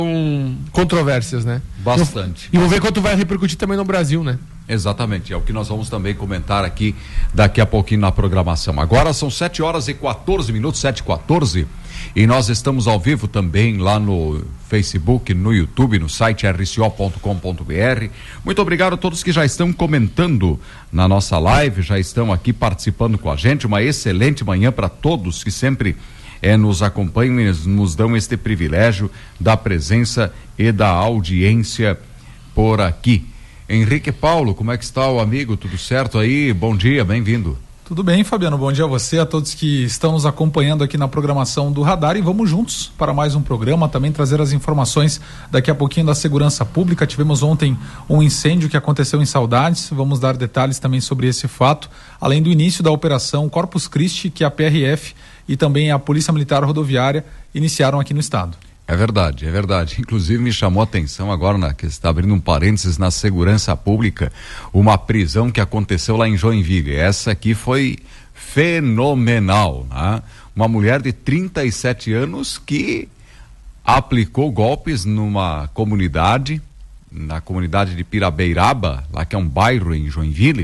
controvérsias, né? Bastante. E vamos ver quanto vai repercutir também no Brasil, né? Exatamente, é o que nós vamos também comentar aqui daqui a pouquinho na programação. Agora são 7h14, 7h14, e nós estamos ao vivo também lá no Facebook, no YouTube, no site rco.com.br. Muito obrigado a todos que já estão comentando na nossa live, já estão aqui participando com a gente. Uma excelente manhã para todos que sempre nos acompanham e nos dão este privilégio da presença e da audiência por aqui. Henrique Paulo, como é que está o amigo? Tudo certo aí? Bom dia, bem-vindo. Tudo bem, Fabiano, bom dia a você, a todos que estão nos acompanhando aqui na programação do Radar, e vamos juntos para mais um programa, também trazer as informações daqui a pouquinho da segurança pública. Tivemos ontem um incêndio que aconteceu em Saudades, vamos dar detalhes também sobre esse fato, além do início da operação Corpus Christi, que a PRF e também a Polícia Militar Rodoviária iniciaram aqui no estado. É verdade, é verdade. Inclusive me chamou a atenção agora, que está abrindo um parênteses na segurança pública, uma prisão que aconteceu lá em Joinville. Essa aqui foi fenomenal, né? Uma mulher de 37 anos que aplicou golpes numa comunidade, na comunidade de Pirabeiraba, lá que é um bairro em Joinville,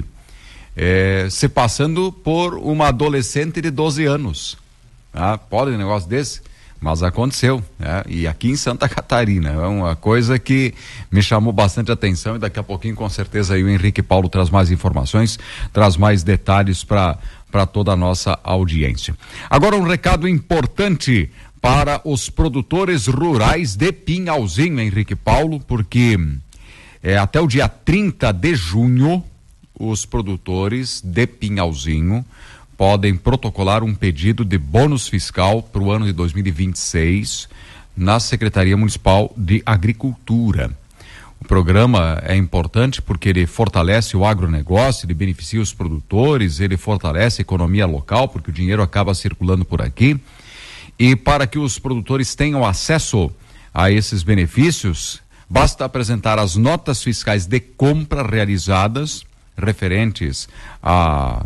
se passando por uma adolescente de 12 anos. Pode um negócio desse? Mas aconteceu, né? E aqui em Santa Catarina, é uma coisa que me chamou bastante atenção, e daqui a pouquinho com certeza aí o Henrique Paulo traz mais informações, traz mais detalhes para toda a nossa audiência. Agora um recado importante para os produtores rurais de Pinhalzinho, Henrique Paulo, porque até o dia 30 de junho os produtores de Pinhalzinho podem protocolar um pedido de bônus fiscal para o ano de 2026 na Secretaria Municipal de Agricultura. O programa é importante porque ele fortalece o agronegócio, ele beneficia os produtores, ele fortalece a economia local, porque o dinheiro acaba circulando por aqui. E para que os produtores tenham acesso a esses benefícios, basta apresentar as notas fiscais de compra realizadas referentes a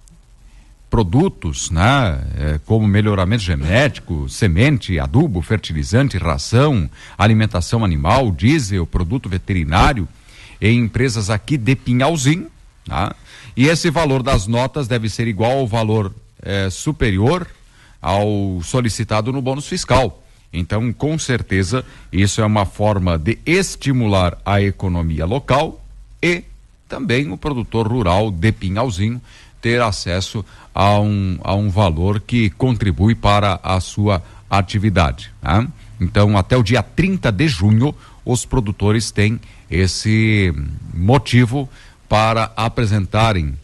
produtos, né, como melhoramento genético, semente, adubo, fertilizante, ração, alimentação animal, diesel, produto veterinário, em empresas aqui de Pinhalzinho, tá? E esse valor das notas deve ser igual ao valor superior ao solicitado no bônus fiscal. Então, com certeza, isso é uma forma de estimular a economia local e também o produtor rural de Pinhalzinho ter acesso a um valor que contribui para a sua atividade, tá? Então, até o dia 30 de junho, os produtores têm esse motivo para apresentarem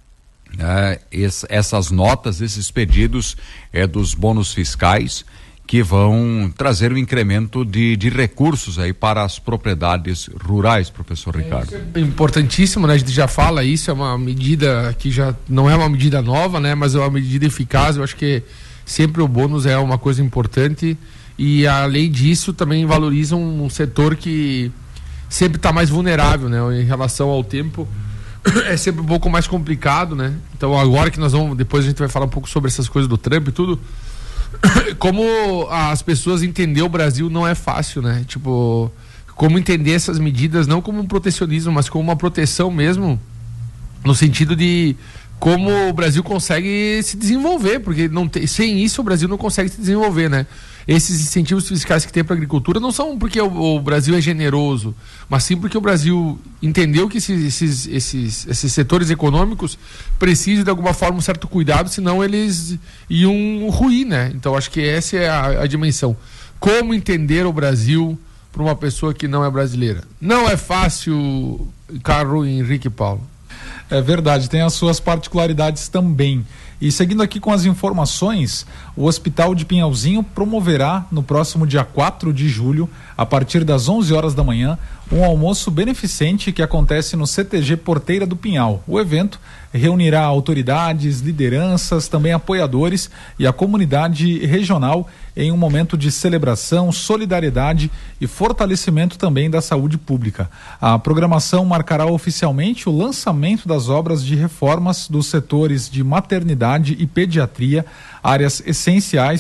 essas notas, esses pedidos dos bônus fiscais, que vão trazer um incremento de recursos aí para as propriedades rurais, professor Ricardo. Isso é importantíssimo, né? A gente já fala isso, é uma medida que já não é uma medida nova, né? Mas é uma medida eficaz. Eu acho que sempre o bônus é uma coisa importante, e além disso também valoriza um setor que sempre está mais vulnerável, né? Em relação ao tempo, é sempre um pouco mais complicado, né? Então agora que depois a gente vai falar um pouco sobre essas coisas do Trump e tudo, como as pessoas entender o Brasil não é fácil, né? Tipo, como entender essas medidas não como um protecionismo, mas como uma proteção mesmo, no sentido de como o Brasil consegue se desenvolver, porque sem isso o Brasil não consegue se desenvolver, né? Esses incentivos fiscais que tem para a agricultura não são porque o Brasil é generoso, mas sim porque o Brasil entendeu que esses setores econômicos precisam de alguma forma um certo cuidado, senão eles iam ruir, né? Então acho que essa é a dimensão. Como entender o Brasil para uma pessoa que não é brasileira? Não é fácil, Carlos Henrique Paulo. É verdade, tem as suas particularidades também. E seguindo aqui com as informações, o Hospital de Pinhalzinho promoverá no próximo dia 4 de julho, a partir das 11 horas da manhã, um almoço beneficente que acontece no CTG Porteira do Pinhal. O evento reunirá autoridades, lideranças, também apoiadores e a comunidade regional em um momento de celebração, solidariedade e fortalecimento também da saúde pública. A programação marcará oficialmente o lançamento das obras de reformas dos setores de maternidade e pediatria, áreas essenciais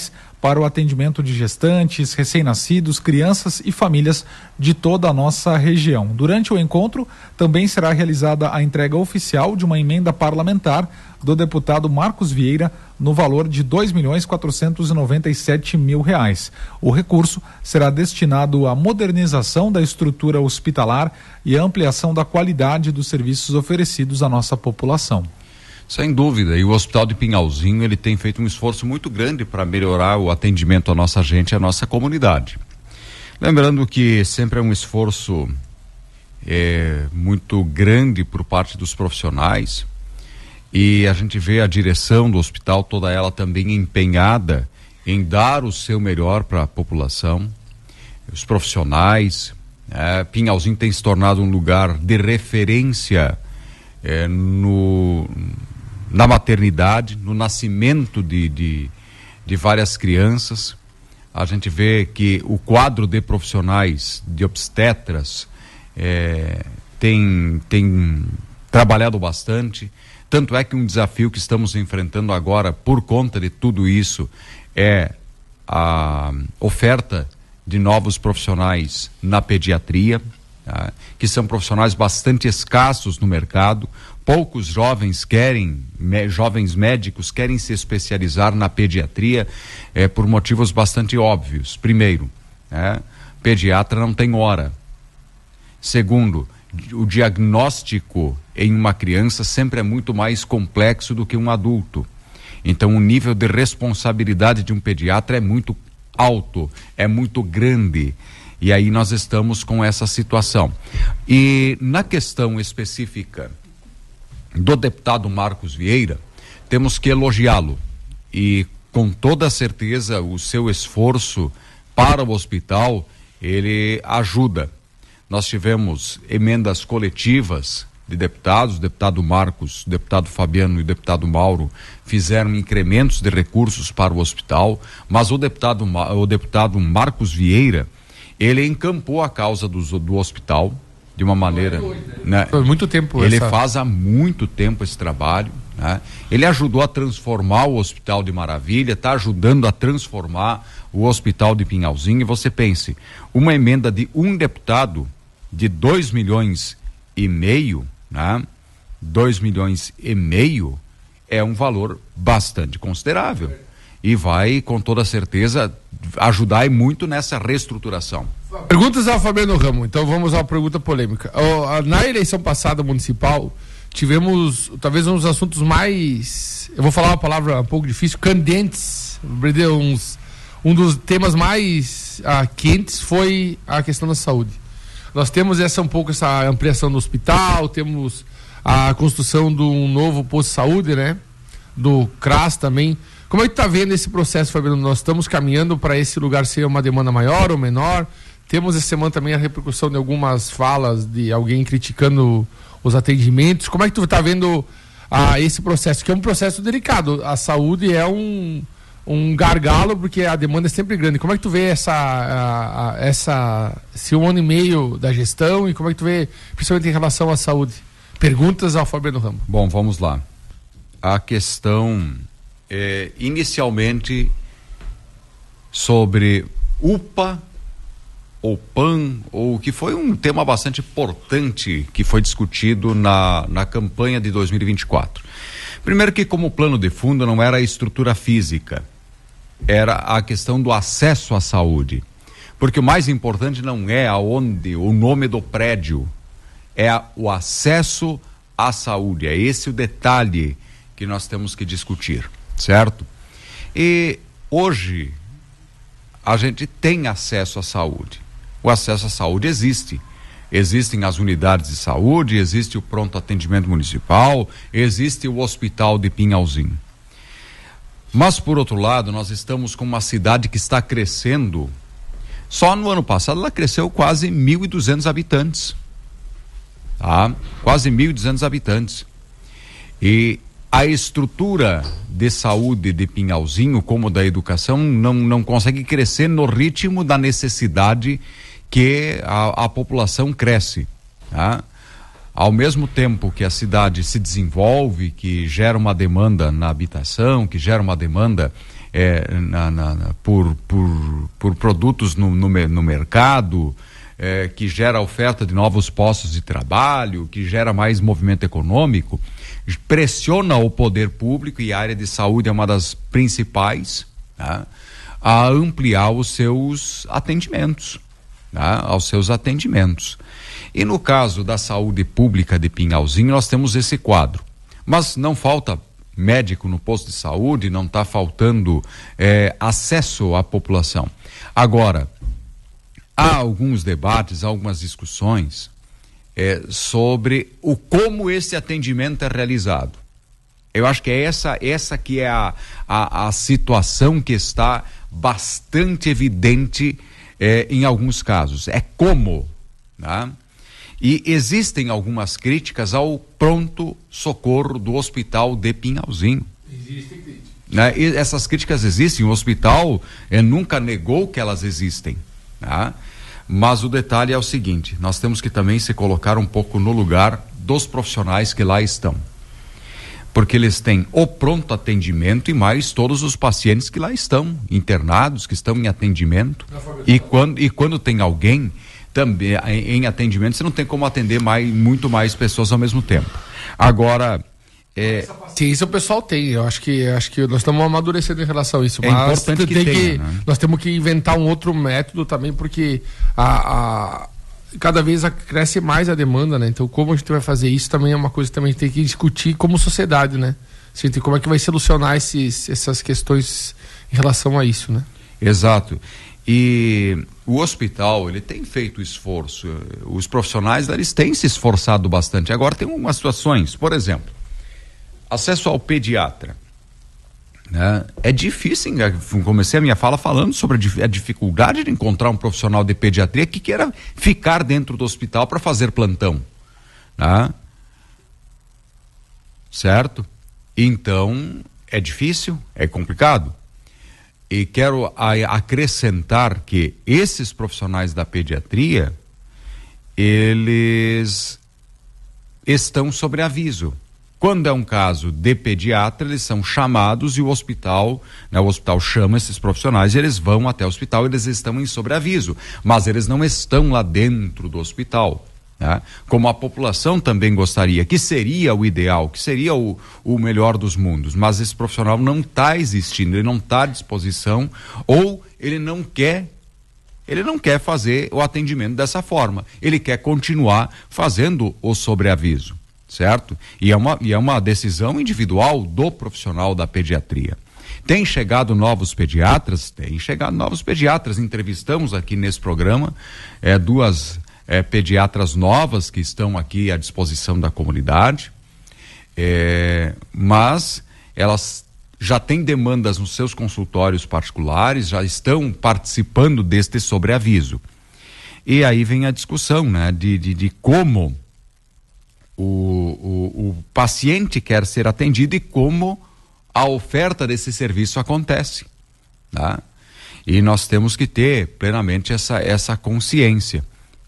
para o atendimento de gestantes, recém-nascidos, crianças e famílias de toda a nossa região. Durante o encontro, também será realizada a entrega oficial de uma emenda parlamentar do deputado Marcos Vieira no valor de R$2.497.000. O recurso será destinado à modernização da estrutura hospitalar e à ampliação da qualidade dos serviços oferecidos à nossa população. Sem dúvida, e o Hospital de Pinhalzinho ele tem feito um esforço muito grande para melhorar o atendimento à nossa gente e à nossa comunidade. Lembrando que sempre é um esforço muito grande por parte dos profissionais, e a gente vê a direção do hospital, toda ela também empenhada em dar o seu melhor para a população, os profissionais. Pinhalzinho tem se tornado um lugar de referência na maternidade, no nascimento de várias crianças. A gente vê que o quadro de profissionais, de obstetras, tem trabalhado bastante. Tanto é que um desafio que estamos enfrentando agora, por conta de tudo isso, é a oferta de novos profissionais na pediatria, que são profissionais bastante escassos no mercado. Poucos jovens médicos querem se especializar na pediatria por motivos bastante óbvios. Primeiro, pediatra não tem hora. Segundo, o diagnóstico em uma criança sempre é muito mais complexo do que um adulto. Então o nível de responsabilidade de um pediatra é muito alto, é muito grande. E aí nós estamos com essa situação. E na questão específica do deputado Marcos Vieira, temos que elogiá-lo, e com toda certeza o seu esforço para o hospital, ele ajuda. Nós tivemos emendas coletivas de deputados, o deputado Marcos, o deputado Fabiano e o deputado Mauro fizeram incrementos de recursos para o hospital, mas o deputado Marcos Vieira, ele encampou a causa do hospital de uma maneira, né? Foi muito tempo. Ele faz há muito tempo esse trabalho, né? Ele ajudou a transformar o Hospital de Maravilha, está ajudando a transformar o Hospital de Pinhalzinho. E você pense, uma emenda de um deputado de 2,5 milhões, né? 2,5 milhões é um valor bastante considerável e vai com toda certeza ajudar muito nessa reestruturação. Perguntas ao Fabiano Ramo. Então vamos à pergunta polêmica. Na eleição passada municipal, tivemos talvez um dos assuntos mais, eu vou falar uma palavra um pouco difícil, candentes. Um dos temas mais quentes foi a questão da saúde. Nós temos essa ampliação do hospital, temos a construção de um novo posto de saúde, né? Do CRAS também. Como é que está vendo esse processo, Fabiano? Nós estamos caminhando para esse lugar ser uma demanda maior ou menor? Temos essa semana também a repercussão de algumas falas de alguém criticando os atendimentos. Como é que tu está vendo esse processo? Que é um processo delicado. A saúde é um gargalo, porque a demanda é sempre grande. Como é que tu vê esse 1 ano e meio da gestão, e como é que tu vê, principalmente em relação à saúde? Perguntas ao Fabiano Ramo. Bom, vamos lá. A questão inicialmente sobre UPA ou PAN, ou que foi um tema bastante importante que foi discutido na campanha de 2024. Primeiro que, como plano de fundo, não era a estrutura física, era a questão do acesso à saúde, porque o mais importante não é o nome do prédio, é o acesso à saúde. É esse o detalhe que nós temos que discutir, certo? E hoje a gente tem acesso à saúde. O acesso à saúde existe. Existem as unidades de saúde, existe o pronto atendimento municipal, existe o Hospital de Pinhalzinho. Mas, por outro lado, nós estamos com uma cidade que está crescendo. Só no ano passado ela cresceu quase 1.200 habitantes. Tá? Quase 1.200 habitantes. E a estrutura de saúde de Pinhalzinho, como da educação, não consegue crescer no ritmo da necessidade que a população cresce. Tá? Ao mesmo tempo que a cidade se desenvolve, que gera uma demanda na habitação, que gera uma demanda por produtos no mercado, que gera oferta de novos postos de trabalho, que gera mais movimento econômico, pressiona o poder público, e a área de saúde é uma das principais, tá, a ampliar os seus atendimentos, tá, aos seus atendimentos. E no caso da saúde pública de Pinhalzinho, nós temos esse quadro, mas não falta médico no posto de saúde, não está faltando acesso à população. Agora, há alguns debates, algumas discussões sobre como esse atendimento é realizado. Eu acho que é essa que é a situação que está bastante evidente em alguns casos. É como, né? E existem algumas críticas ao pronto-socorro do hospital de Pinhalzinho. Existem críticas. Né? E essas críticas existem, o hospital nunca negou que elas existem, né? Mas o detalhe é o seguinte: nós temos que também se colocar um pouco no lugar dos profissionais que lá estão, porque eles têm o pronto atendimento e mais todos os pacientes que lá estão internados, que estão em atendimento, e quando tem alguém também em atendimento, você não tem como atender muito mais pessoas ao mesmo tempo. Agora, sim, isso o pessoal tem. Eu acho que nós estamos amadurecendo em relação a isso. É mas importante que tenha, né? Nós temos que inventar um outro método também, porque cada vez cresce mais a demanda, né? Então, como a gente vai fazer isso também é uma coisa que também a gente tem que discutir como sociedade, né? Assim, como é que vai solucionar essas questões em relação a isso, né? Exato. E o hospital, ele tem feito esforço. Os profissionais, eles têm se esforçado bastante. Agora, tem algumas situações, por exemplo, acesso ao pediatra, né? É difícil, comecei a minha fala falando sobre a dificuldade de encontrar um profissional de pediatria que queira ficar dentro do hospital para fazer plantão, né? Certo? Então, é difícil, é complicado. E quero acrescentar que esses profissionais da pediatria, eles estão sob aviso. Quando é um caso de pediatra, eles são chamados e o hospital chama esses profissionais e eles vão até o hospital, eles estão em sobreaviso, mas eles não estão lá dentro do hospital, né? Como a população também gostaria, que seria o ideal, que seria o melhor dos mundos, mas esse profissional não está existindo, ele não está à disposição, ou ele não quer fazer o atendimento dessa forma, ele quer continuar fazendo o sobreaviso. Certo? E é uma decisão individual do profissional da pediatria. Tem chegado novos pediatras? Tem chegado novos pediatras. Entrevistamos aqui nesse programa duas pediatras novas que estão aqui à disposição da comunidade, mas elas já têm demandas nos seus consultórios particulares, já estão participando deste sobreaviso. E aí vem a discussão, né, de como o paciente quer ser atendido e como a oferta desse serviço acontece, tá? E nós temos que ter plenamente essa consciência.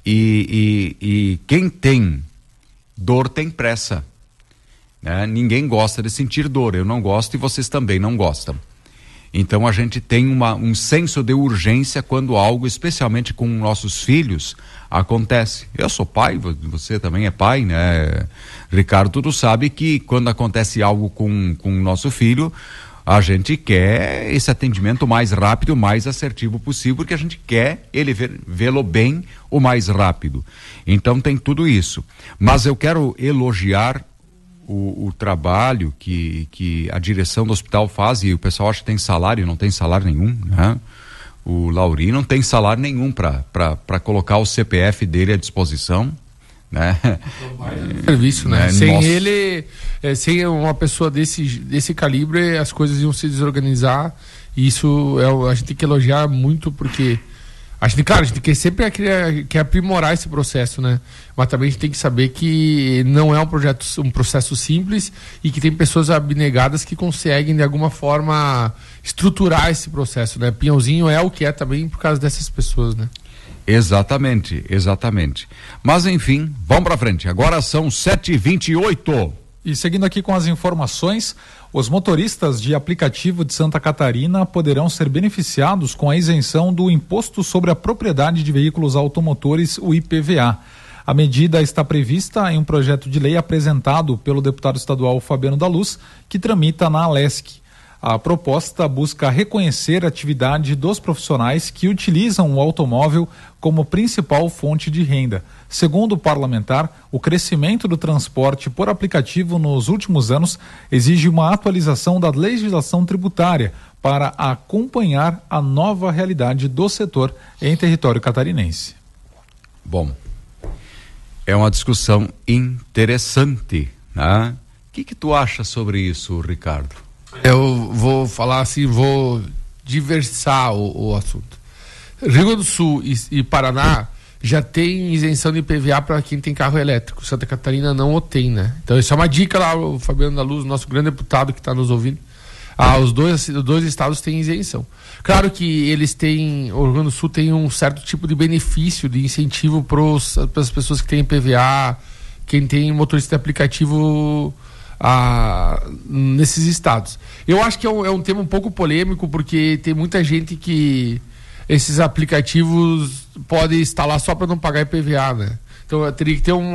E quem tem dor tem pressa, né? Ninguém gosta de sentir dor, eu não gosto e vocês também não gostam. Então a gente tem um senso de urgência quando algo, especialmente com nossos filhos, acontece. Eu sou pai, você também é pai, né, Ricardo? Tu sabe que quando acontece algo com o nosso filho, a gente quer esse atendimento o mais rápido, o mais assertivo possível, porque a gente quer ele vê-lo bem o mais rápido. Então tem tudo isso. Mas eu quero elogiar o trabalho que a direção do hospital faz, e o pessoal acha que tem salário, não tem salário nenhum, né? O Lauri não tem salário nenhum para colocar o CPF dele à disposição, né? Serviço, né? Sem ele, sem uma pessoa desse calibre, as coisas iam se desorganizar, e isso a gente tem que elogiar muito, porque a gente sempre quer aprimorar esse processo, né? Mas também a gente tem que saber que não é um processo simples, e que tem pessoas abnegadas que conseguem de alguma forma estruturar esse processo, né? Pinhalzinho é o que é também por causa dessas pessoas, né? Exatamente. Mas enfim, vamos pra frente. Agora são 7h28. E seguindo aqui com as informações, os motoristas de aplicativo de Santa Catarina poderão ser beneficiados com a isenção do Imposto sobre a Propriedade de Veículos Automotores, o IPVA. A medida está prevista em um projeto de lei apresentado pelo deputado estadual Fabiano da Luz, que tramita na Alesc. A proposta busca reconhecer a atividade dos profissionais que utilizam o automóvel como principal fonte de renda. Segundo o parlamentar, o crescimento do transporte por aplicativo nos últimos anos exige uma atualização da legislação tributária para acompanhar a nova realidade do setor em território catarinense. Bom, é uma discussão interessante, né? O que tu acha sobre isso, Ricardo? Eu vou falar assim, vou diversar o assunto. Rio Grande do Sul e Paraná já tem isenção de IPVA para quem tem carro elétrico. Santa Catarina não o tem, né? Então isso é uma dica lá, o Fabiano da Luz, nosso grande deputado que está nos ouvindo. Os dois estados têm isenção. Claro que eles têm, o Rio Grande do Sul tem um certo tipo de benefício, de incentivo para as pessoas que têm IPVA, quem tem motorista de aplicativo nesses estados. Eu acho que é um tema um pouco polêmico, porque tem muita gente que esses aplicativos podem instalar só para não pagar IPVA, né? Então teria que ter um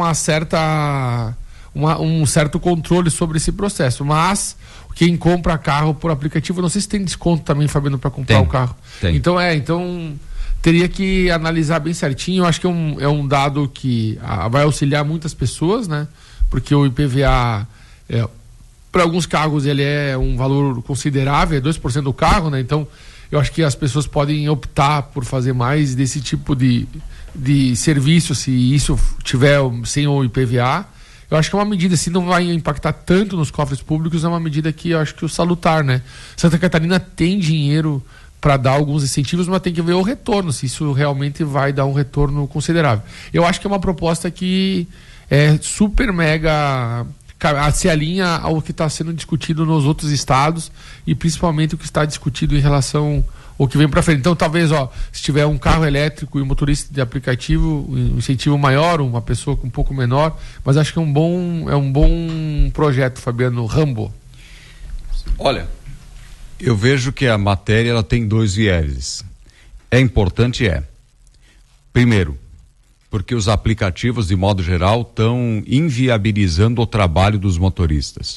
certo controle sobre esse processo. Mas quem compra carro por aplicativo, não sei se tem desconto também, Fabiano, para comprar o carro. Tem. Então teria que analisar bem certinho. Eu acho que é um dado que vai auxiliar muitas pessoas, né? Porque o IPVA para alguns carros ele é um valor considerável, é 2% do carro, né? Então eu acho que as pessoas podem optar por fazer mais desse tipo de serviço, se isso tiver sem o IPVA. Eu acho que é uma medida, se não vai impactar tanto nos cofres públicos, é uma medida que eu acho que o salutar, né? Santa Catarina tem dinheiro para dar alguns incentivos, mas tem que ver o retorno, se isso realmente vai dar um retorno considerável. Eu acho que é uma proposta que é super mega, se alinha ao que está sendo discutido nos outros estados e principalmente o que está discutido em relação ao que vem para frente. Então talvez, se tiver um carro elétrico e um motorista de aplicativo, um incentivo maior, uma pessoa um pouco menor, mas acho que é um bom projeto, Fabiano Rambo. Olha, eu vejo que a matéria ela tem dois vieses. É importante, primeiro, porque os aplicativos, de modo geral, estão inviabilizando o trabalho dos motoristas.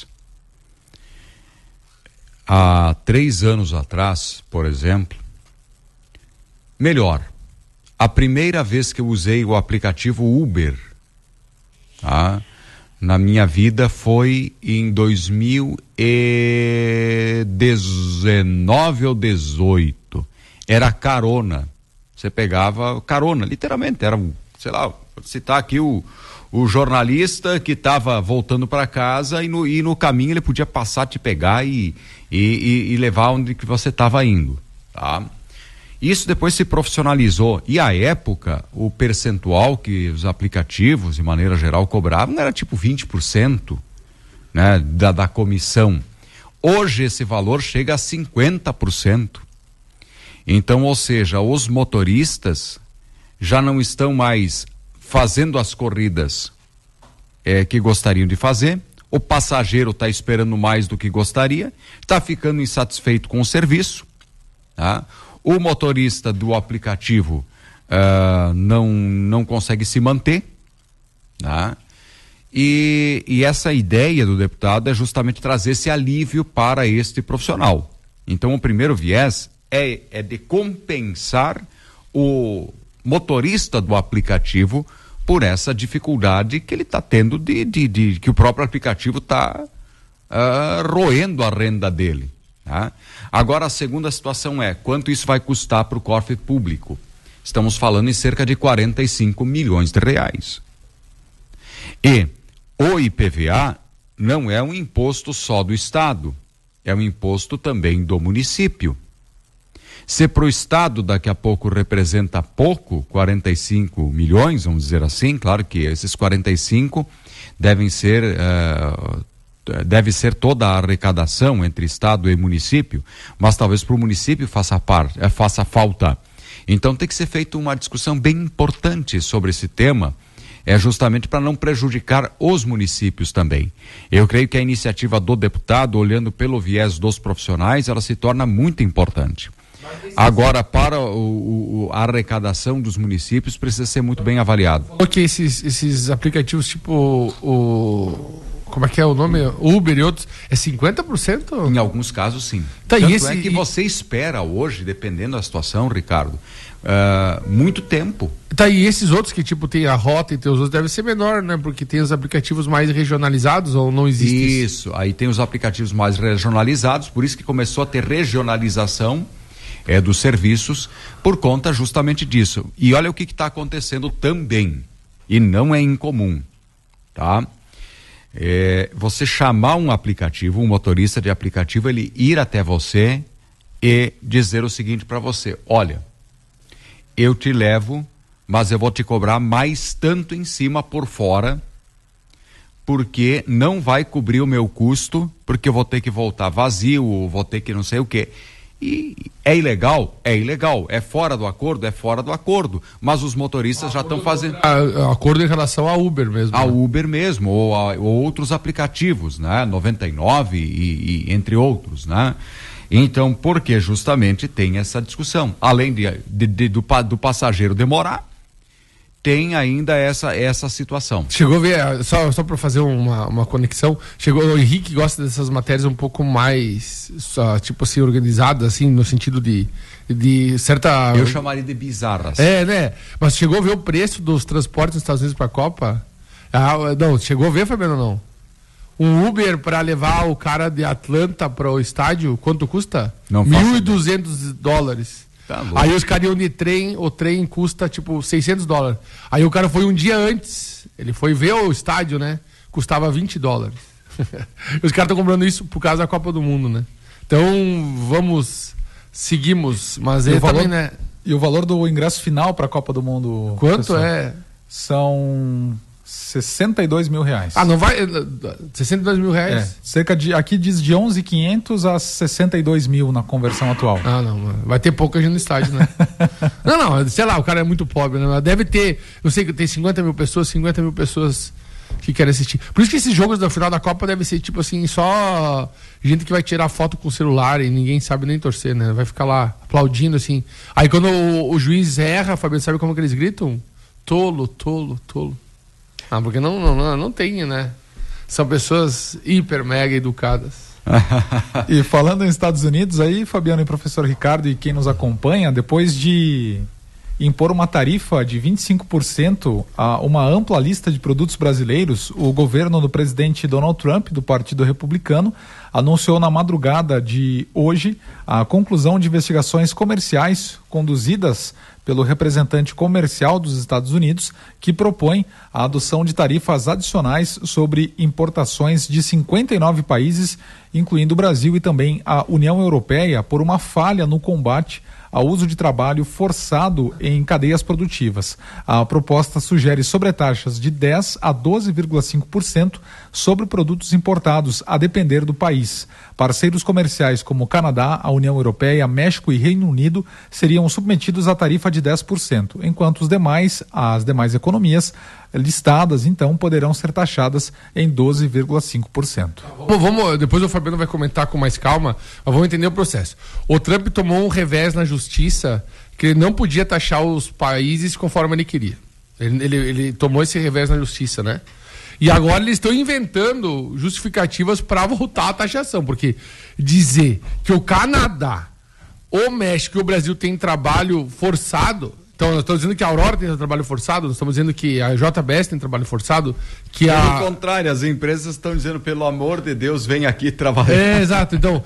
Há 3 anos atrás, por exemplo, a primeira vez que eu usei o aplicativo Uber, na minha vida foi em 2019 ou 2018. Era carona. Você pegava carona, literalmente, era sei lá, vou citar aqui o jornalista que estava voltando para casa e no caminho ele podia passar, te pegar e levar onde que você estava indo, tá? Isso depois se profissionalizou e à época o percentual que os aplicativos de maneira geral cobravam era tipo 20%, né, da comissão. Hoje esse valor chega a 50%. Então, ou seja, os motoristas já não estão mais fazendo as corridas que gostariam de fazer, o passageiro está esperando mais do que gostaria, está ficando insatisfeito com o serviço, tá? O motorista do aplicativo não consegue se manter, tá? E essa ideia do deputado é justamente trazer esse alívio para este profissional. Então o primeiro viés é de compensar o motorista do aplicativo por essa dificuldade que ele está tendo que o próprio aplicativo está roendo a renda dele, tá? Agora a segunda situação quanto isso vai custar para o cofre público. Estamos falando em cerca de 45 milhões de reais. E o IPVA não é um imposto só do estado, é um imposto também do município. Se para o estado daqui a pouco representa pouco, 45 milhões, vamos dizer assim, claro que esses 45 deve ser toda a arrecadação entre estado e município, mas talvez para o município faça falta. Então tem que ser feita uma discussão bem importante sobre esse tema, é justamente para não prejudicar os municípios também. Eu creio que a iniciativa do deputado, olhando pelo viés dos profissionais, ela se torna muito importante. Agora, para a arrecadação dos municípios, precisa ser muito bem avaliado. Porque esses aplicativos tipo como é que é o nome? Uber e outros, é 50%? Em alguns casos, sim. Tá, Tanto é que você espera hoje, dependendo da situação, Ricardo, muito tempo. Tá, e esses outros que tipo tem a rota e tem os outros, deve ser menor, né? Porque tem os aplicativos mais regionalizados ou não existe isso? Aí tem os aplicativos mais regionalizados, por isso que começou a ter regionalização dos serviços, por conta justamente disso. E olha o que está acontecendo também, e não é incomum, tá? Você chamar um aplicativo, um motorista de aplicativo, ele ir até você e dizer o seguinte para você: olha, eu te levo, mas eu vou te cobrar mais tanto em cima por fora, porque não vai cobrir o meu custo, porque eu vou ter que voltar vazio, vou ter que não sei o quê. E é ilegal? É ilegal. É fora do acordo? É fora do acordo. Mas os motoristas já estão fazendo... Acordo em relação ao Uber mesmo. A Uber mesmo, ou outros aplicativos, né? 99 e entre outros, né? Então, porque justamente tem essa discussão. Além do passageiro demorar, tem ainda essa situação. Chegou a ver, só para fazer uma conexão, o Henrique gosta dessas matérias um pouco mais, tipo assim, organizadas, assim, no sentido de certa... Eu chamaria de bizarras. Né? Mas chegou a ver o preço dos transportes nos Estados Unidos para a Copa? Não, chegou a ver, Fabiano, não? Um Uber para levar o cara de Atlanta para o estádio, quanto custa? Não, $1.200. Tá louco. Aí os caras iam de trem, o trem custa tipo $600. Aí o cara foi um dia antes, ele foi ver o estádio, né? Custava $20. Os caras estão comprando isso por causa da Copa do Mundo, né? Então seguimos, mas ele também, né? E o valor do ingresso final para a Copa do Mundo? Quanto é? São R$62 mil. Não vai... R$62 mil? Aqui diz de 11.500 a 62 mil na conversão atual. Não, vai ter pouca gente no estádio, né? não, sei lá, o cara é muito pobre, né? Deve ter, não sei, tem 50 mil pessoas que querem assistir. Por isso que esses jogos da final da Copa devem ser tipo assim, só gente que vai tirar foto com o celular e ninguém sabe nem torcer, né? Vai ficar lá aplaudindo assim. Aí quando o juiz erra, Fabiano, sabe como que eles gritam? Tolo, tolo, tolo. Porque não tem, né? São pessoas hiper mega educadas. E falando em Estados Unidos aí, Fabiano e professor Ricardo e quem nos acompanha, depois de impor uma tarifa de 25% a uma ampla lista de produtos brasileiros, o governo do presidente Donald Trump, do Partido Republicano, anunciou na madrugada de hoje a conclusão de investigações comerciais conduzidas pelo representante comercial dos Estados Unidos, que propõe a adoção de tarifas adicionais sobre importações de 59 países, incluindo o Brasil e também a União Europeia, por uma falha no combate ao uso de trabalho forçado em cadeias produtivas. A proposta sugere sobretaxas de 10% a 12,5% sobre produtos importados, a depender do país. Parceiros comerciais como o Canadá, a União Europeia, México e Reino Unido seriam submetidos à tarifa de 10%, enquanto as demais economias listadas, então, poderão ser taxadas em 12,5%. Depois o Fabiano vai comentar com mais calma, mas vamos entender o processo. O Trump tomou um revés na justiça que ele não podia taxar os países conforme ele queria. Ele tomou esse revés na justiça, né? E agora eles estão inventando justificativas para voltar à taxação, porque dizer que o Canadá, o México e o Brasil têm trabalho forçado... Então, nós estamos dizendo que a Aurora tem trabalho forçado, nós estamos dizendo que a JBS tem trabalho forçado, que Pelo contrário, as empresas estão dizendo, pelo amor de Deus, vem aqui trabalhar. Exato. Então,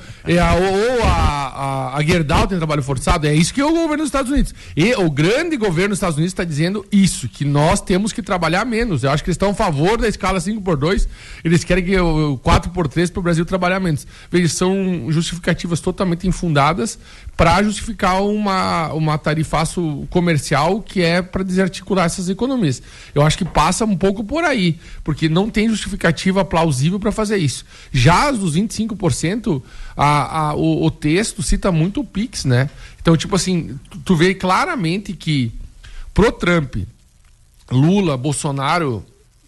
a Gerdau tem trabalho forçado, é isso que é o governo dos Estados Unidos. E o grande governo dos Estados Unidos está dizendo isso, que nós temos que trabalhar menos. Eu acho que eles estão a favor da escala 5x2, eles querem que o 4x3 para o Brasil trabalhar menos. Veja, são justificativas totalmente infundadas para justificar uma tarifaço comercial que é para desarticular essas economias. Eu acho que passa um pouco por aí, porque não tem justificativa plausível para fazer isso. Já as dos 25%, o texto cita muito o PIX, né? Então, tipo assim, tu vê claramente que pro Trump Lula, Bolsonaro,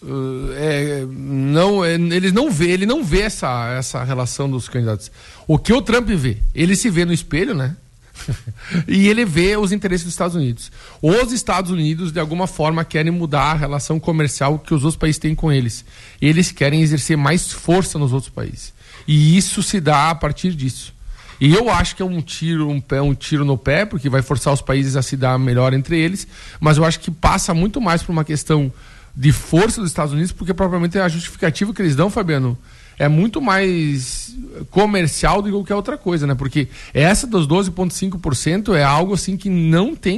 ele não vê essa relação dos candidatos. O que o Trump vê? Ele se vê no espelho, né? E ele vê os interesses dos Estados Unidos. Os Estados Unidos, de alguma forma, querem mudar a relação comercial que os outros países têm com eles. Eles querem exercer mais força nos outros países. E isso se dá a partir disso. E eu acho que é um tiro no pé, porque vai forçar os países a se dar melhor entre eles, mas eu acho que passa muito mais por uma questão de força dos Estados Unidos, porque propriamente a justificativa que eles dão, Fabiano, é muito mais comercial do que qualquer outra coisa, né? Porque essa dos 12,5% é algo assim que não tem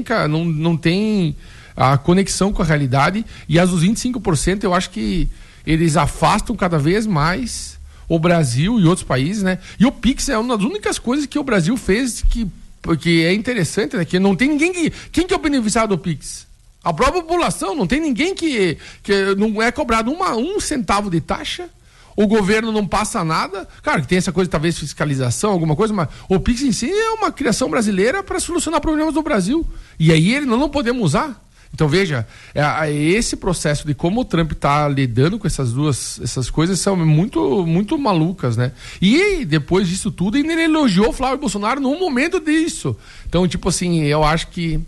a conexão com a realidade, e as dos 25% eu acho que eles afastam cada vez mais o Brasil e outros países, né? E o Pix é uma das únicas coisas que o Brasil fez que é interessante, né? Que não tem ninguém quem que é o beneficiado do Pix? A própria população, não tem ninguém que não é cobrado um centavo de taxa, o governo não passa nada. Claro que tem essa coisa, talvez, fiscalização, alguma coisa, mas o Pix em si é uma criação brasileira para solucionar problemas do Brasil. E aí nós não podemos usar. Então, veja, esse processo de como o Trump está lidando com essas coisas são muito, muito malucas, né? E depois disso tudo, ele elogiou o Flávio Bolsonaro num momento disso. Então, tipo assim, eu acho que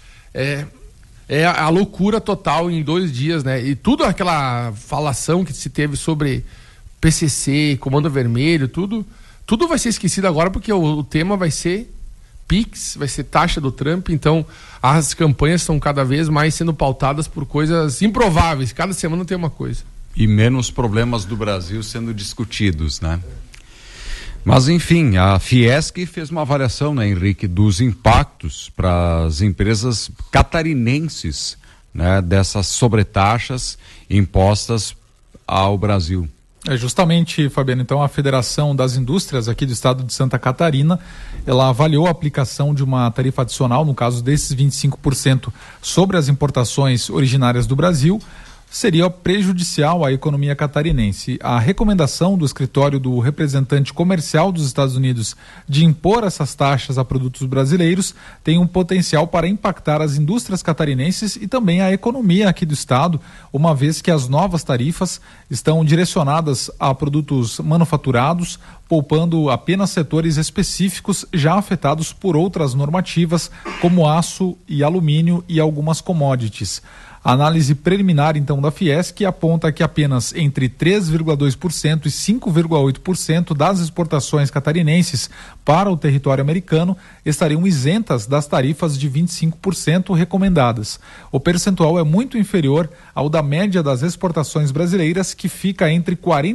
é a loucura total em 2 dias, né? E tudo aquela falação que se teve sobre PCC, Comando Vermelho, tudo vai ser esquecido agora, porque o tema vai ser Pix, vai ser taxa do Trump. Então as campanhas estão cada vez mais sendo pautadas por coisas improváveis, cada semana tem uma coisa. E menos problemas do Brasil sendo discutidos, né? Mas enfim, a Fiesc fez uma avaliação, né, Henrique, dos impactos para as empresas catarinenses, né, dessas sobretaxas impostas ao Brasil. Justamente, Fabiano, então a Federação das Indústrias aqui do estado de Santa Catarina, ela avaliou a aplicação de uma tarifa adicional, no caso desses 25% sobre as importações originárias do Brasil, seria prejudicial à economia catarinense. A recomendação do escritório do representante comercial dos Estados Unidos de impor essas taxas a produtos brasileiros tem um potencial para impactar as indústrias catarinenses e também a economia aqui do estado, uma vez que as novas tarifas estão direcionadas a produtos manufaturados, poupando apenas setores específicos já afetados por outras normativas, como aço e alumínio e algumas commodities. A análise preliminar, então, da Fiesc aponta que apenas entre 3,2% e 5,8% das exportações catarinenses para o território americano estariam isentas das tarifas de 25% recomendadas. O percentual é muito inferior ao da média das exportações brasileiras, que fica entre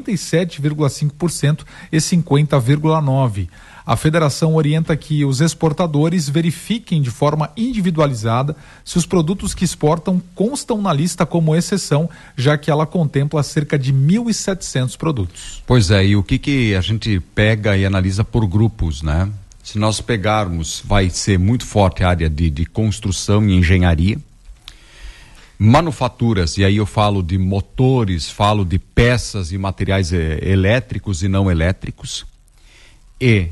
47,5% e 50,9%. A federação orienta que os exportadores verifiquem de forma individualizada se os produtos que exportam constam na lista como exceção, já que ela contempla cerca de 1.700 produtos. Pois é, e o que a gente pega e analisa por grupos, né? Se nós pegarmos, vai ser muito forte a área de construção e engenharia, manufaturas, e aí eu falo de motores, falo de peças e materiais elétricos e não elétricos, e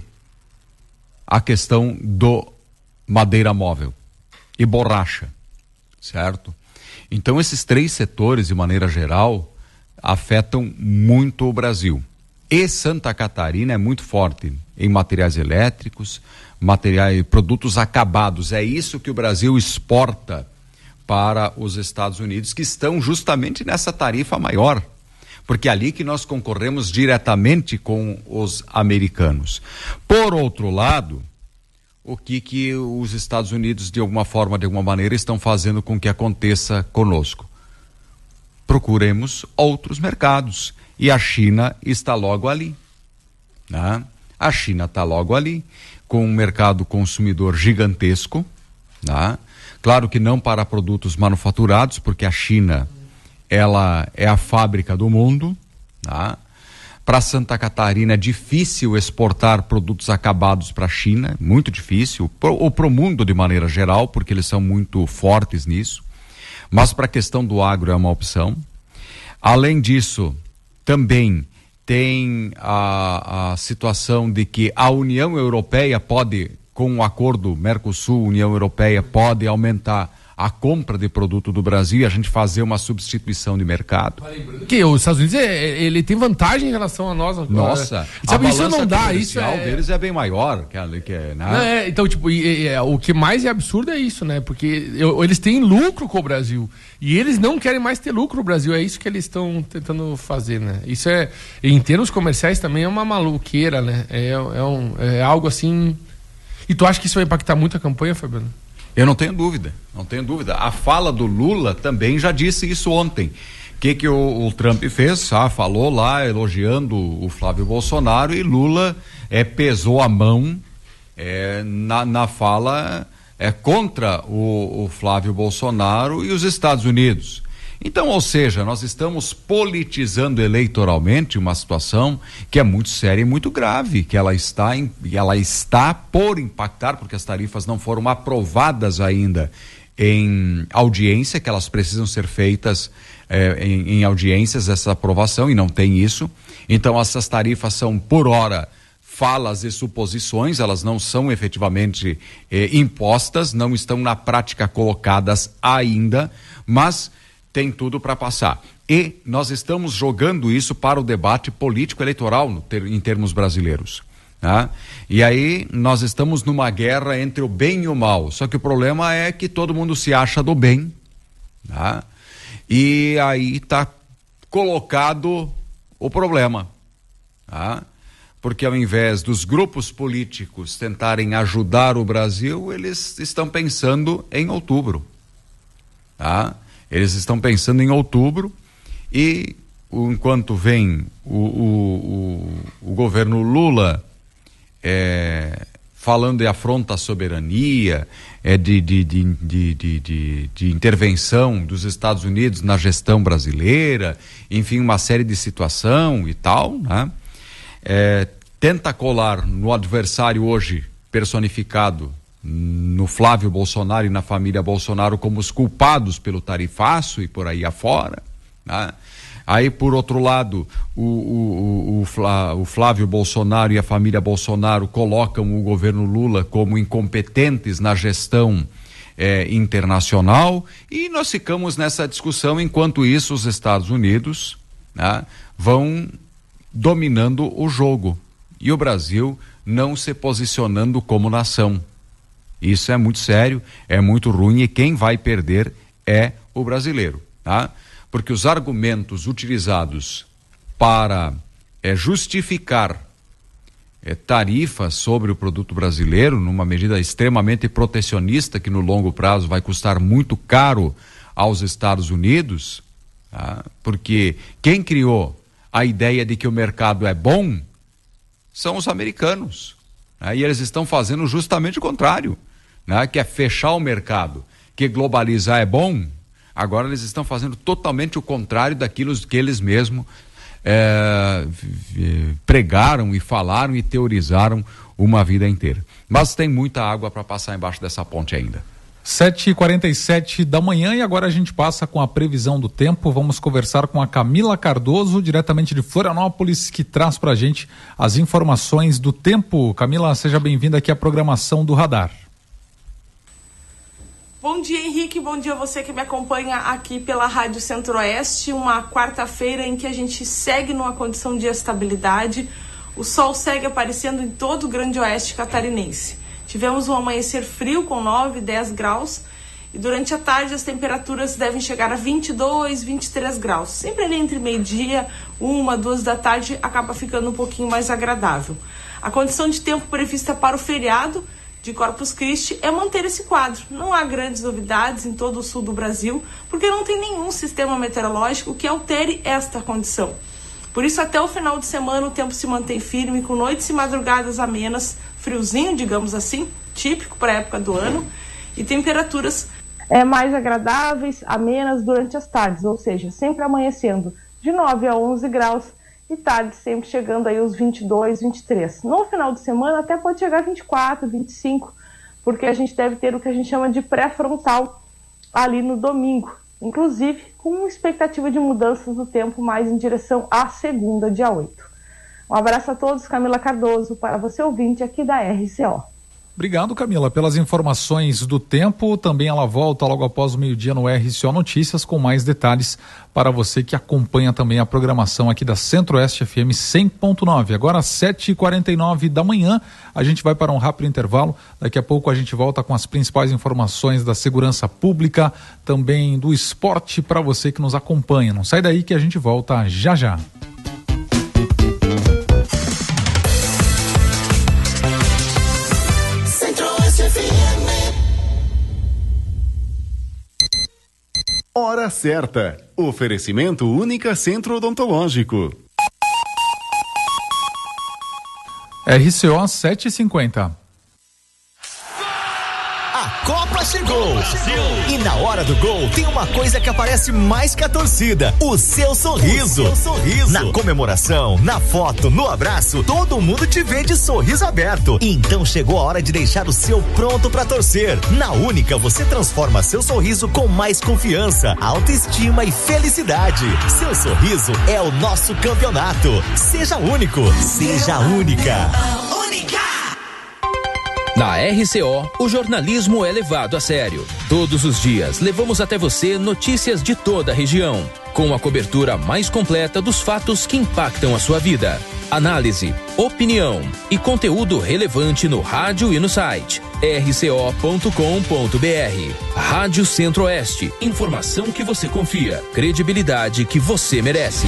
a questão do madeira móvel e borracha, certo? Então esses 3 setores, de maneira geral, afetam muito o Brasil. E Santa Catarina é muito forte em materiais elétricos, produtos acabados. É isso que o Brasil exporta para os Estados Unidos, que estão justamente nessa tarifa maior, porque é ali que nós concorremos diretamente com os americanos. Por outro lado, o que os Estados Unidos, de alguma maneira, estão fazendo com que aconteça conosco? Procuremos outros mercados, e a China está logo ali, né? A China está logo ali, com um mercado consumidor gigantesco, né? Claro que não para produtos manufaturados, porque a China, ela é a fábrica do mundo, tá? Para Santa Catarina é difícil exportar produtos acabados para a China, muito difícil, ou para o mundo de maneira geral, porque eles são muito fortes nisso, mas para a questão do agro é uma opção. Além disso, também tem a situação de que a União Europeia pode, com o acordo Mercosul-União Europeia, pode aumentar a compra de produto do Brasil e a gente fazer uma substituição de mercado. Que os Estados Unidos ele tem vantagem em relação a nós. Nossa, sabe, isso não dá, isso deles é bem maior né? Então, tipo, o que mais é absurdo é isso, né? Porque eles têm lucro com o Brasil e eles não querem mais ter lucro no Brasil, é isso que eles estão tentando fazer, né? Isso em termos comerciais também é uma maluqueira, né? É algo assim. E tu acha que isso vai impactar muito a campanha, Fabiano? Eu não tenho dúvida. A fala do Lula também já disse isso ontem. O que o Trump fez? Falou lá elogiando o Flávio Bolsonaro e Lula pesou a mão na fala contra o Flávio Bolsonaro e os Estados Unidos. Então, ou seja, nós estamos politizando eleitoralmente uma situação que é muito séria e muito grave, que ela está por impactar, porque as tarifas não foram aprovadas ainda em audiência, que elas precisam ser feitas em audiências, essa aprovação, e não tem isso. Então, essas tarifas são, por hora, falas e suposições, elas não são efetivamente impostas, não estão na prática colocadas ainda, mas tem tudo para passar. E nós estamos jogando isso para o debate político-eleitoral em termos brasileiros. Tá? E aí nós estamos numa guerra entre o bem e o mal. Só que o problema é que todo mundo se acha do bem. Tá? E aí está colocado o problema. Tá? Porque ao invés dos grupos políticos tentarem ajudar o Brasil, eles estão pensando em outubro. Tá? Eles estão pensando em outubro e enquanto vem o governo Lula falando de afronta à soberania, de intervenção dos Estados Unidos na gestão brasileira, enfim, uma série de situação e tal, né? Tenta colar no adversário hoje personificado no Flávio Bolsonaro e na família Bolsonaro como os culpados pelo tarifaço e por aí afora, né? Aí, por outro lado, o Flávio Bolsonaro e a família Bolsonaro colocam o governo Lula como incompetentes na gestão internacional, e nós ficamos nessa discussão. Enquanto isso, os Estados Unidos, né, vão dominando o jogo e o Brasil não se posicionando como nação. Isso é muito sério, é muito ruim, e quem vai perder é o brasileiro, tá? Porque os argumentos utilizados para justificar tarifas sobre o produto brasileiro, numa medida extremamente protecionista que no longo prazo vai custar muito caro aos Estados Unidos, tá? Porque quem criou a ideia de que o mercado é bom são os americanos, né? E eles estão fazendo justamente o contrário, né? Que é fechar o mercado, que globalizar é bom. Agora eles estão fazendo totalmente o contrário daquilo que eles mesmos pregaram e falaram e teorizaram uma vida inteira. Mas tem muita água para passar embaixo dessa ponte ainda. 7h47 da manhã, e agora a gente passa com a previsão do tempo. Vamos conversar com a Camila Cardoso, diretamente de Florianópolis, que traz para a gente as informações do tempo. Camila, seja bem-vinda aqui à programação do Radar. Bom dia, Henrique, bom dia a você que me acompanha aqui pela Rádio Centro-Oeste. Uma quarta-feira em que a gente segue numa condição de estabilidade. O sol segue aparecendo em todo o Grande Oeste catarinense. Tivemos um amanhecer frio com 9, 10 graus, e durante a tarde as temperaturas devem chegar a 22, 23 graus. Sempre ali entre meio-dia, 1, 2 da tarde, acaba ficando um pouquinho mais agradável. A condição de tempo prevista para o feriado de Corpus Christi é manter esse quadro. Não há grandes novidades em todo o sul do Brasil, porque não tem nenhum sistema meteorológico que altere esta condição. Por isso, até o final de semana, o tempo se mantém firme, com noites e madrugadas amenas, friozinho, digamos assim, típico para a época do ano, e temperaturas mais agradáveis, amenas durante as tardes, ou seja, sempre amanhecendo de 9 a 11 graus, e tarde sempre chegando aí os 22, 23. No final de semana até pode chegar a 24, 25, porque a gente deve ter o que a gente chama de pré-frontal ali no domingo, inclusive com expectativa de mudanças do tempo mais em direção à segunda, dia 8. Um abraço a todos, Camila Cardoso, para você ouvinte aqui da RCO. Obrigado, Camila, pelas informações do tempo. Também ela volta logo após o meio-dia no RCO Notícias com mais detalhes para você que acompanha também a programação aqui da Centro-Oeste FM 100.9. Agora às 7h49 da manhã, a gente vai para um rápido intervalo. Daqui a pouco a gente volta com as principais informações da segurança pública, também do esporte para você que nos acompanha. Não sai daí que a gente volta já já. Hora certa. Oferecimento Única Centro Odontológico. RCO 7h50. A Copa chegou! E na hora do gol tem uma coisa que aparece mais que a torcida: o seu sorriso. Na comemoração, na foto, no abraço, todo mundo te vê de sorriso aberto. Então chegou a hora de deixar o seu pronto pra torcer. Na Única você transforma seu sorriso com mais confiança, autoestima e felicidade. Seu sorriso é o nosso campeonato. Seja único, seja única. Na RCO, o jornalismo é levado a sério. Todos os dias, levamos até você notícias de toda a região, com a cobertura mais completa dos fatos que impactam a sua vida. Análise, opinião e conteúdo relevante no rádio e no site rco.com.br. Rádio Centro-Oeste, informação que você confia, credibilidade que você merece.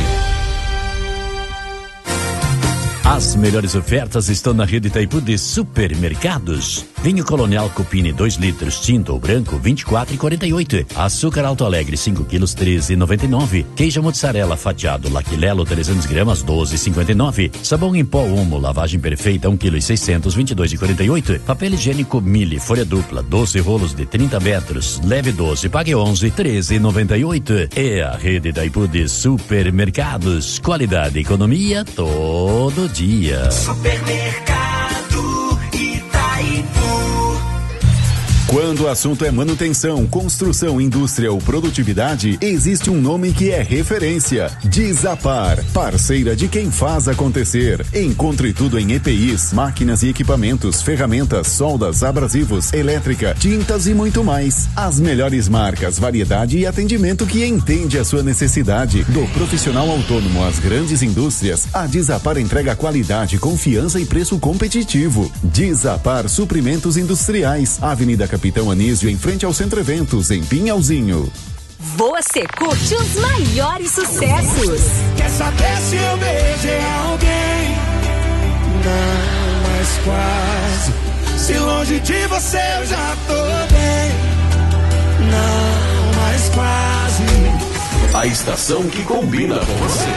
As melhores ofertas estão na rede Itaipu de supermercados. Vinho Colonial Cupini 2 litros, tinto ou branco, 24,48. Açúcar Alto Alegre 5 quilos, 13,99. Queijo mozzarella fatiado Laquilelo 300 gramas, 12,59. Sabão em pó Omo, lavagem perfeita 1 kg e 600, 22,48. Papel higiênico Mille, folha dupla, 12 rolos de 30 metros, leve 12, pague 11, 13,98. É a rede Itaipu de supermercados. Qualidade e economia todo dia. Supermercado Itaipu. Quando o assunto é manutenção, construção, indústria ou produtividade, existe um nome que é referência: Desapar, parceira de quem faz acontecer. Encontre tudo em EPIs, máquinas e equipamentos, ferramentas, soldas, abrasivos, elétrica, tintas e muito mais. As melhores marcas, variedade e atendimento que entende a sua necessidade. Do profissional autônomo às grandes indústrias, a Desapar entrega qualidade, confiança e preço competitivo. Desapar Suprimentos Industriais, Avenida Capitão Anísio, em frente ao Centro Eventos, em Pinhalzinho. Você curte os maiores sucessos. Quer saber se eu beijei alguém? Não, mas quase. Se longe de você eu já tô bem. Não, mas quase. A estação que combina com você.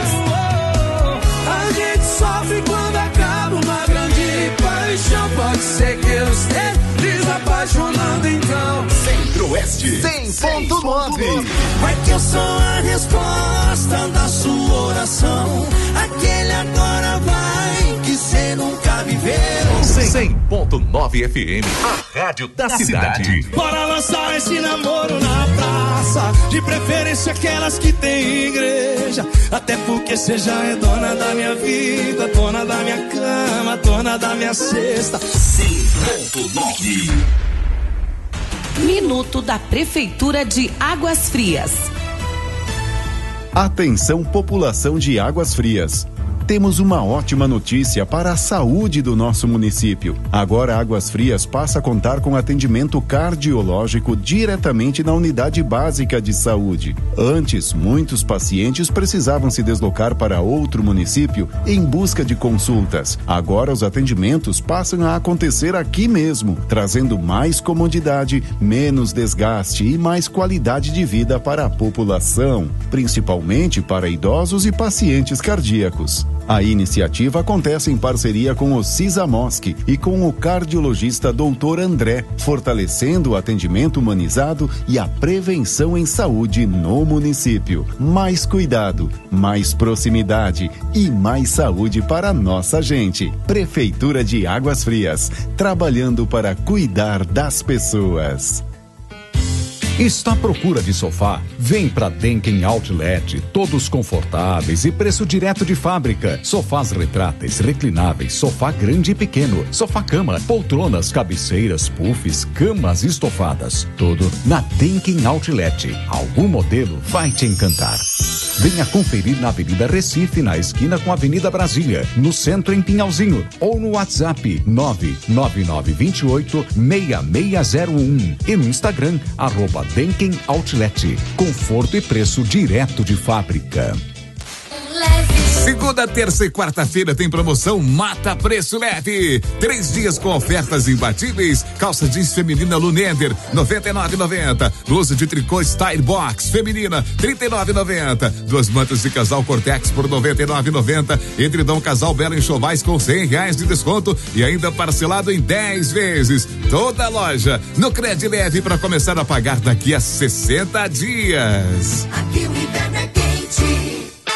A gente sofre quando acaba uma grande paixão. Pode ser que eu esteja desapaixonando então. Centro-Oeste 100.9. Vai que eu sou a resposta da sua oração. Aquele agora vai que cê nunca viveu. 100.9 FM, a rádio da cidade. Bora lançar esse namoro na praça, de preferência aquelas que tem igreja. Até porque cê já é dona da minha vida, dona da minha cama, dona da minha cesta. 100.9. Minuto da Prefeitura de Águas Frias. Atenção, população de Águas Frias. Temos uma ótima notícia para a saúde do nosso município. Agora Águas Frias passa a contar com atendimento cardiológico diretamente na unidade básica de saúde. Antes, muitos pacientes precisavam se deslocar para outro município em busca de consultas. Agora os atendimentos passam a acontecer aqui mesmo, trazendo mais comodidade, menos desgaste e mais qualidade de vida para a população, principalmente para idosos e pacientes cardíacos. A iniciativa acontece em parceria com o CISAMOSC e com o cardiologista Dr. André, fortalecendo o atendimento humanizado e a prevenção em saúde no município. Mais cuidado, mais proximidade e mais saúde para a nossa gente. Prefeitura de Águas Frias, trabalhando para cuidar das pessoas. Está à procura de sofá? Vem pra Denken Outlet, todos confortáveis e preço direto de fábrica. Sofás retráteis, reclináveis, sofá grande e pequeno, sofá-cama, poltronas, cabeceiras, puffs, camas estofadas. Tudo na Denken Outlet. Algum modelo vai te encantar. Venha conferir na Avenida Recife, na esquina com a Avenida Brasília, no centro em Pinhalzinho, ou no WhatsApp 99928-6601 e no Instagram @Denken Outlet. Conforto e preço direto de fábrica. Segunda, terça e quarta-feira tem promoção Mata Preço Leve. 3 dias com ofertas imbatíveis. Calça jeans feminina Lunender, 99,90. Blusa de tricô Style Box feminina, 39,90. 2 mantas de casal Cortex por 99,90. Edredom casal Bela Enxovais com R$100 de desconto e ainda parcelado em 10 vezes. Toda a loja no Cred Leve para começar a pagar daqui a 60 dias. Aqui o inverno é quente.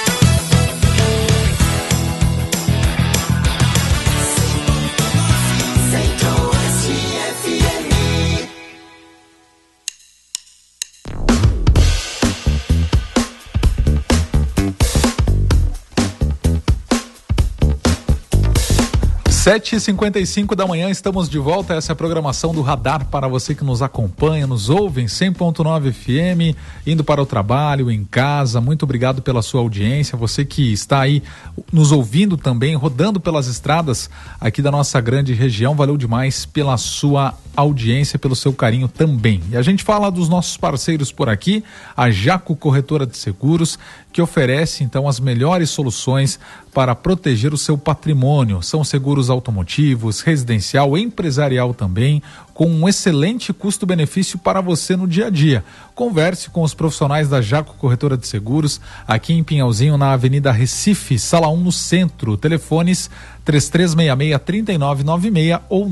Sete e 55 da manhã, estamos de volta. Essa é a programação do Radar para você que nos acompanha, nos ouve em 100.9 FM, indo para o trabalho, em casa. Muito obrigado pela sua audiência. Você que está aí nos ouvindo também, rodando pelas estradas aqui da nossa grande região. Valeu demais pela sua audiência, pelo seu carinho também. E a gente fala dos nossos parceiros por aqui, a Jaco Corretora de Seguros, que oferece então as melhores soluções para proteger o seu patrimônio. São seguros automotivos, residencial, empresarial também, com um excelente custo-benefício para você no dia a dia. Converse com os profissionais da Jaco Corretora de Seguros, aqui em Pinhalzinho, na Avenida Recife, Sala 1, no centro. Telefones 3366-3996 ou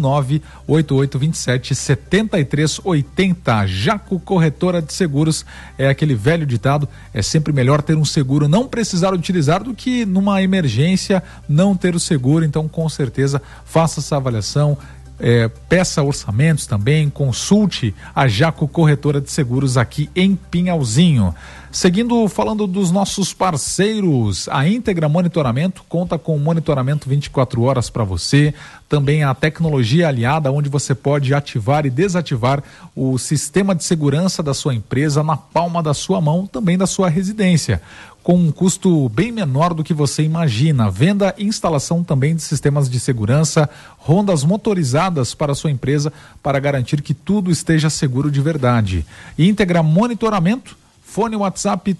98827-7380. Jaco Corretora de Seguros, é aquele velho ditado, é sempre melhor ter um seguro, não precisar utilizar, do que numa emergência não ter o seguro. Então, com certeza, faça essa avaliação, peça orçamentos também, consulte a Jaco Corretora de Seguros aqui em Pinhalzinho. Seguindo, falando dos nossos parceiros, a Íntegra Monitoramento conta com monitoramento 24 horas para você, também a tecnologia aliada, onde você pode ativar e desativar o sistema de segurança da sua empresa na palma da sua mão, também da sua residência, com um custo bem menor do que você imagina. Venda e instalação também de sistemas de segurança, rondas motorizadas para a sua empresa, para garantir que tudo esteja seguro de verdade. Íntegra Monitoramento, fone WhatsApp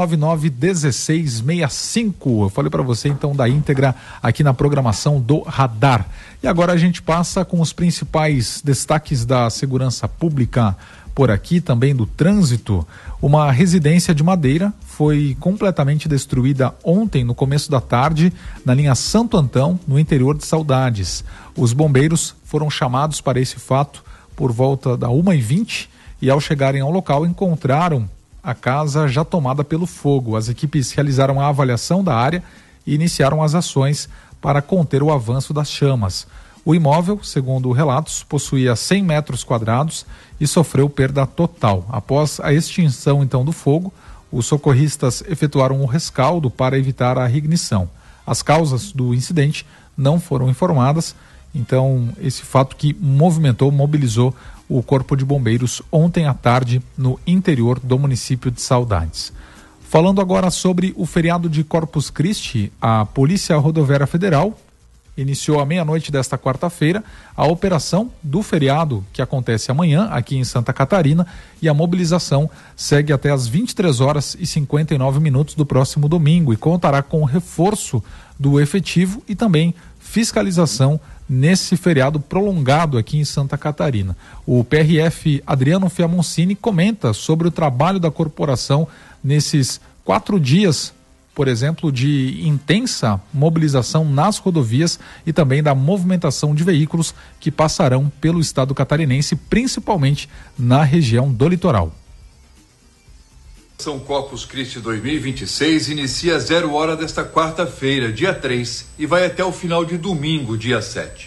3199-1665. Eu falei para você então da Íntegra aqui na programação do Radar. E agora a gente passa com os principais destaques da segurança pública por aqui, também do trânsito. Uma residência de Madeira foi completamente destruída ontem, no começo da tarde, na linha Santo Antão, no interior de Saudades. Os bombeiros foram chamados para esse fato por volta da 1h20 e, ao chegarem ao local, encontraram a casa já tomada pelo fogo. As equipes realizaram a avaliação da área e iniciaram as ações para conter o avanço das chamas. O imóvel, segundo relatos, possuía 100 metros quadrados e sofreu perda total. Após a extinção então do fogo, os socorristas efetuaram o rescaldo para evitar a reignição. As causas do incidente não foram informadas, então esse fato que mobilizou o Corpo de Bombeiros ontem à tarde no interior do município de Saudades. Falando agora sobre o feriado de Corpus Christi, a Polícia Rodoviária Federal iniciou à meia-noite desta quarta-feira a operação do feriado, que acontece amanhã aqui em Santa Catarina, e a mobilização segue até às 23h59 do próximo domingo e contará com reforço do efetivo e também fiscalização nesse feriado prolongado aqui em Santa Catarina. O PRF Adriano Fiamoncini comenta sobre o trabalho da corporação nesses 4 dias, por exemplo, de intensa mobilização nas rodovias e também da movimentação de veículos que passarão pelo estado catarinense, principalmente na região do litoral. São Corpus Christi 2026 inicia às 0h desta quarta-feira, dia 3, e vai até o final de domingo, dia 7.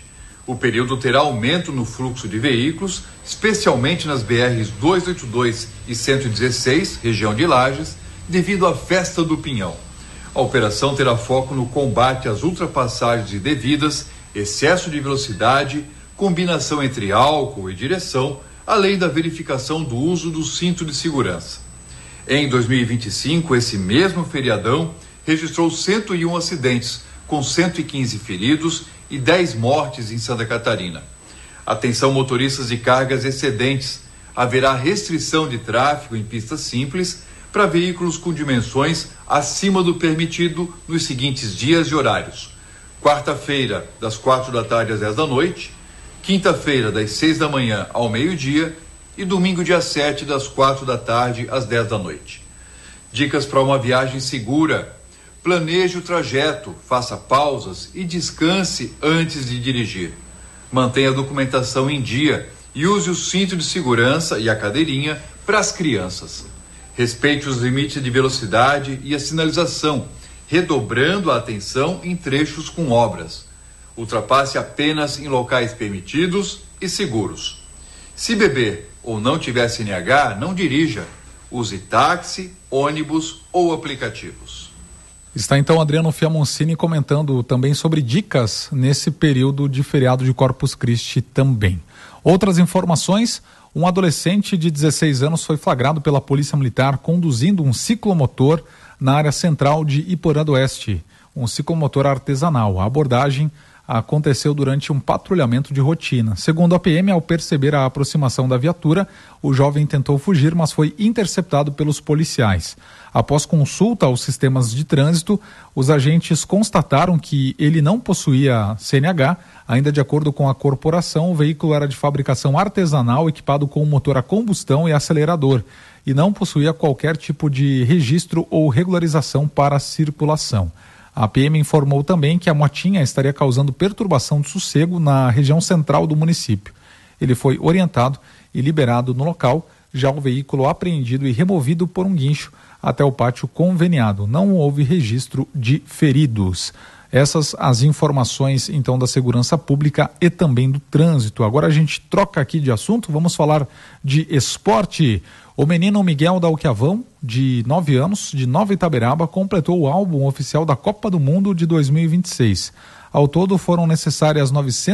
O período terá aumento no fluxo de veículos, especialmente nas BRs 282 e 116, região de Lages, devido à Festa do Pinhão. A operação terá foco no combate às ultrapassagens indevidas, excesso de velocidade, combinação entre álcool e direção, além da verificação do uso do cinto de segurança. Em 2025, esse mesmo feriadão registrou 101 acidentes, com 115 feridos e 10 mortes em Santa Catarina. Atenção motoristas de cargas excedentes. Haverá restrição de tráfego em pistas simples para veículos com dimensões acima do permitido nos seguintes dias e horários: quarta-feira, das 4 da tarde às 10 da noite, quinta-feira, das 6 da manhã ao meio-dia e domingo, dia 7, das 4 da tarde às 10 da noite. Dicas para uma viagem segura: planeje o trajeto, faça pausas e descanse antes de dirigir. Mantenha a documentação em dia e use o cinto de segurança e a cadeirinha para as crianças. Respeite os limites de velocidade e a sinalização, redobrando a atenção em trechos com obras. Ultrapasse apenas em locais permitidos e seguros. Se beber ou não tiver CNH, não dirija. Use táxi, ônibus ou aplicativos. Está então Adriano Fiamoncini comentando também sobre dicas nesse período de feriado de Corpus Christi também. Outras informações: um adolescente de 16 anos foi flagrado pela Polícia Militar conduzindo um ciclomotor na área central de Iporã do Oeste, um ciclomotor artesanal. A abordagem aconteceu durante um patrulhamento de rotina. Segundo a PM, ao perceber a aproximação da viatura, o jovem tentou fugir, mas foi interceptado pelos policiais. Após consulta aos sistemas de trânsito, os agentes constataram que ele não possuía CNH. Ainda de acordo com a corporação, o veículo era de fabricação artesanal, equipado com motor a combustão e acelerador, e não possuía qualquer tipo de registro ou regularização para circulação. A PM informou também que a motinha estaria causando perturbação de sossego na região central do município. Ele foi orientado e liberado no local, já o veículo apreendido e removido por um guincho até o pátio conveniado. Não houve registro de feridos. Essas as informações então da segurança pública e também do trânsito. Agora a gente troca aqui de assunto, vamos falar de esporte. O menino Miguel Dalquiavão, de 9 anos, de Nova Itaberaba, completou o álbum oficial da Copa do Mundo de 2026. Ao todo foram necessárias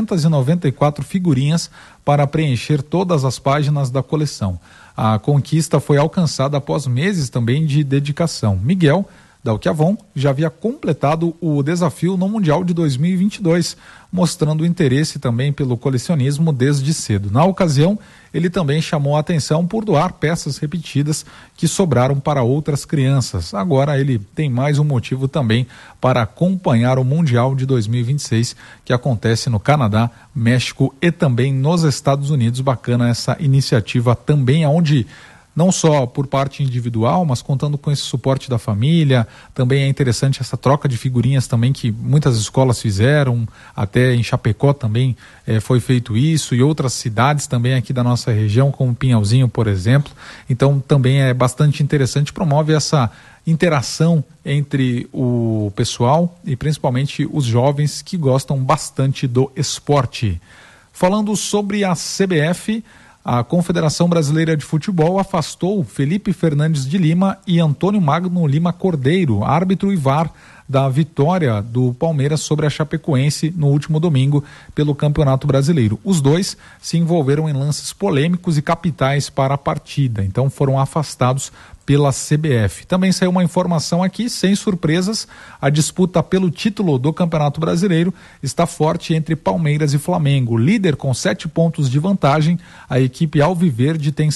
994 figurinhas para preencher todas as páginas da coleção. A conquista foi alcançada após meses também de dedicação. Miguel Dalquiavão já havia completado o desafio no Mundial de 2022, mostrando interesse também pelo colecionismo desde cedo. Na ocasião, ele também chamou a atenção por doar peças repetidas que sobraram para outras crianças. Agora ele tem mais um motivo também para acompanhar o Mundial de 2026, que acontece no Canadá, México e também nos Estados Unidos. Bacana essa iniciativa também, onde não só por parte individual, mas contando com esse suporte da família. Também é interessante essa troca de figurinhas também que muitas escolas fizeram, até em Chapecó também foi feito isso, e outras cidades também aqui da nossa região, como Pinhalzinho, por exemplo. Então também é bastante interessante, promove essa interação entre o pessoal e principalmente os jovens que gostam bastante do esporte. Falando sobre a CBF, a Confederação Brasileira de Futebol afastou Felipe Fernandes de Lima e Antônio Magno Lima Cordeiro, árbitro e VAR da vitória do Palmeiras sobre a Chapecoense no último domingo pelo Campeonato Brasileiro. Os dois se envolveram em lances polêmicos e capitais para a partida, então foram afastados pela CBF. Também saiu uma informação aqui, sem surpresas: a disputa pelo título do Campeonato Brasileiro está forte entre Palmeiras e Flamengo. Líder com 7 pontos de vantagem, a equipe alviverde tem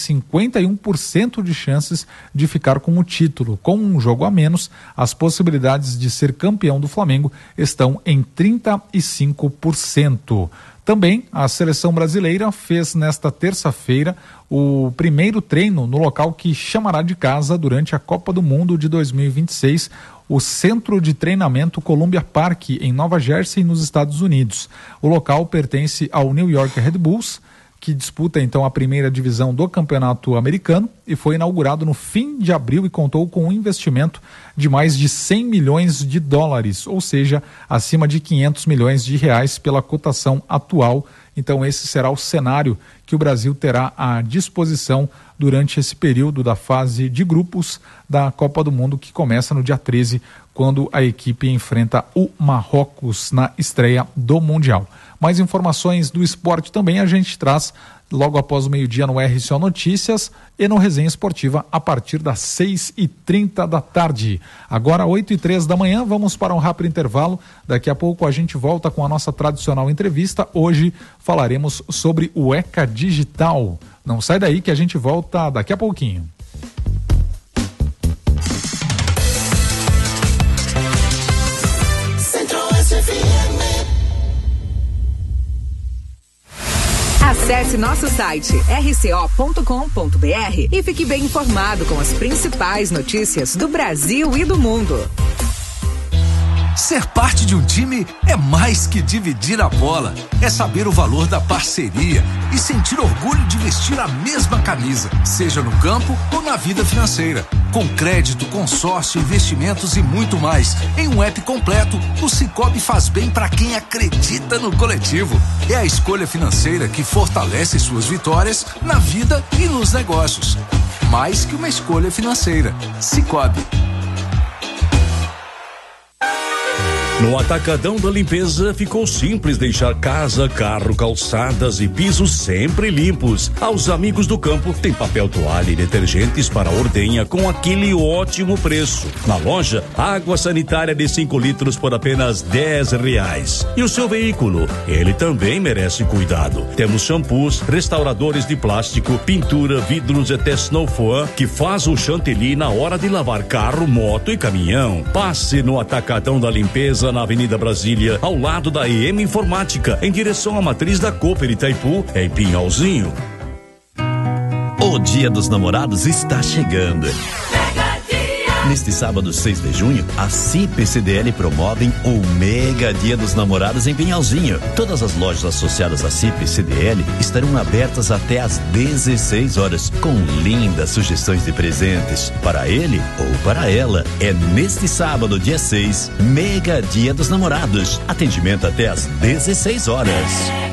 51% de chances de ficar com o título. Com um jogo a menos, as possibilidades de ser campeão do Flamengo estão em 35%. Também a seleção brasileira fez nesta terça-feira o primeiro treino no local que chamará de casa durante a Copa do Mundo de 2026, o Centro de Treinamento Columbia Park, em Nova Jersey, nos Estados Unidos. O local pertence ao New York Red Bulls, que disputa então a primeira divisão do Campeonato Americano e foi inaugurado no fim de abril e contou com um investimento de mais de 100 milhões de dólares, ou seja, acima de 500 milhões de reais pela cotação atual. Então esse será o cenário que o Brasil terá à disposição durante esse período da fase de grupos da Copa do Mundo, que começa no dia 13, quando a equipe enfrenta o Marrocos na estreia do Mundial. Mais informações do esporte também a gente traz logo após o meio-dia no RCO Notícias e no Resenha Esportiva a partir das 6h30 da tarde. Agora 8h03 da manhã, vamos para um rápido intervalo. Daqui a pouco a gente volta com a nossa tradicional entrevista. Hoje falaremos sobre o ECA Digital. Não sai daí que a gente volta daqui a pouquinho. Acesse nosso site rco.com.br e fique bem informado com as principais notícias do Brasil e do mundo. Ser parte de um time é mais que dividir a bola. É saber o valor da parceria e sentir orgulho de vestir a mesma camisa, seja no campo ou na vida financeira. Com crédito, consórcio, investimentos e muito mais. Em um app completo, o Sicoob faz bem para quem acredita no coletivo. É a escolha financeira que fortalece suas vitórias na vida e nos negócios. Mais que uma escolha financeira. Sicoob. No Atacadão da Limpeza ficou simples deixar casa, carro, calçadas e pisos sempre limpos. Aos amigos do campo tem papel toalha e detergentes para ordenha com aquele ótimo preço. Na loja, água sanitária de 5 litros por apenas R$10. E o seu veículo? Ele também merece cuidado. Temos shampoos, restauradores de plástico, pintura, vidros e até snowfoam que faz o chantilly na hora de lavar carro, moto e caminhão. Passe no Atacadão da Limpeza na Avenida Brasília, ao lado da EM Informática, em direção à matriz da Cooper Itaipu, em Pinhalzinho. O Dia dos Namorados está chegando. Neste sábado, 6 de junho, a CIP CDL promovem o Mega Dia dos Namorados em Pinhalzinho. Todas as lojas associadas à CIP CDL estarão abertas até às 16 horas, com lindas sugestões de presentes para ele ou para ela. É neste sábado, dia 6, Mega Dia dos Namorados. Atendimento até às 16 horas.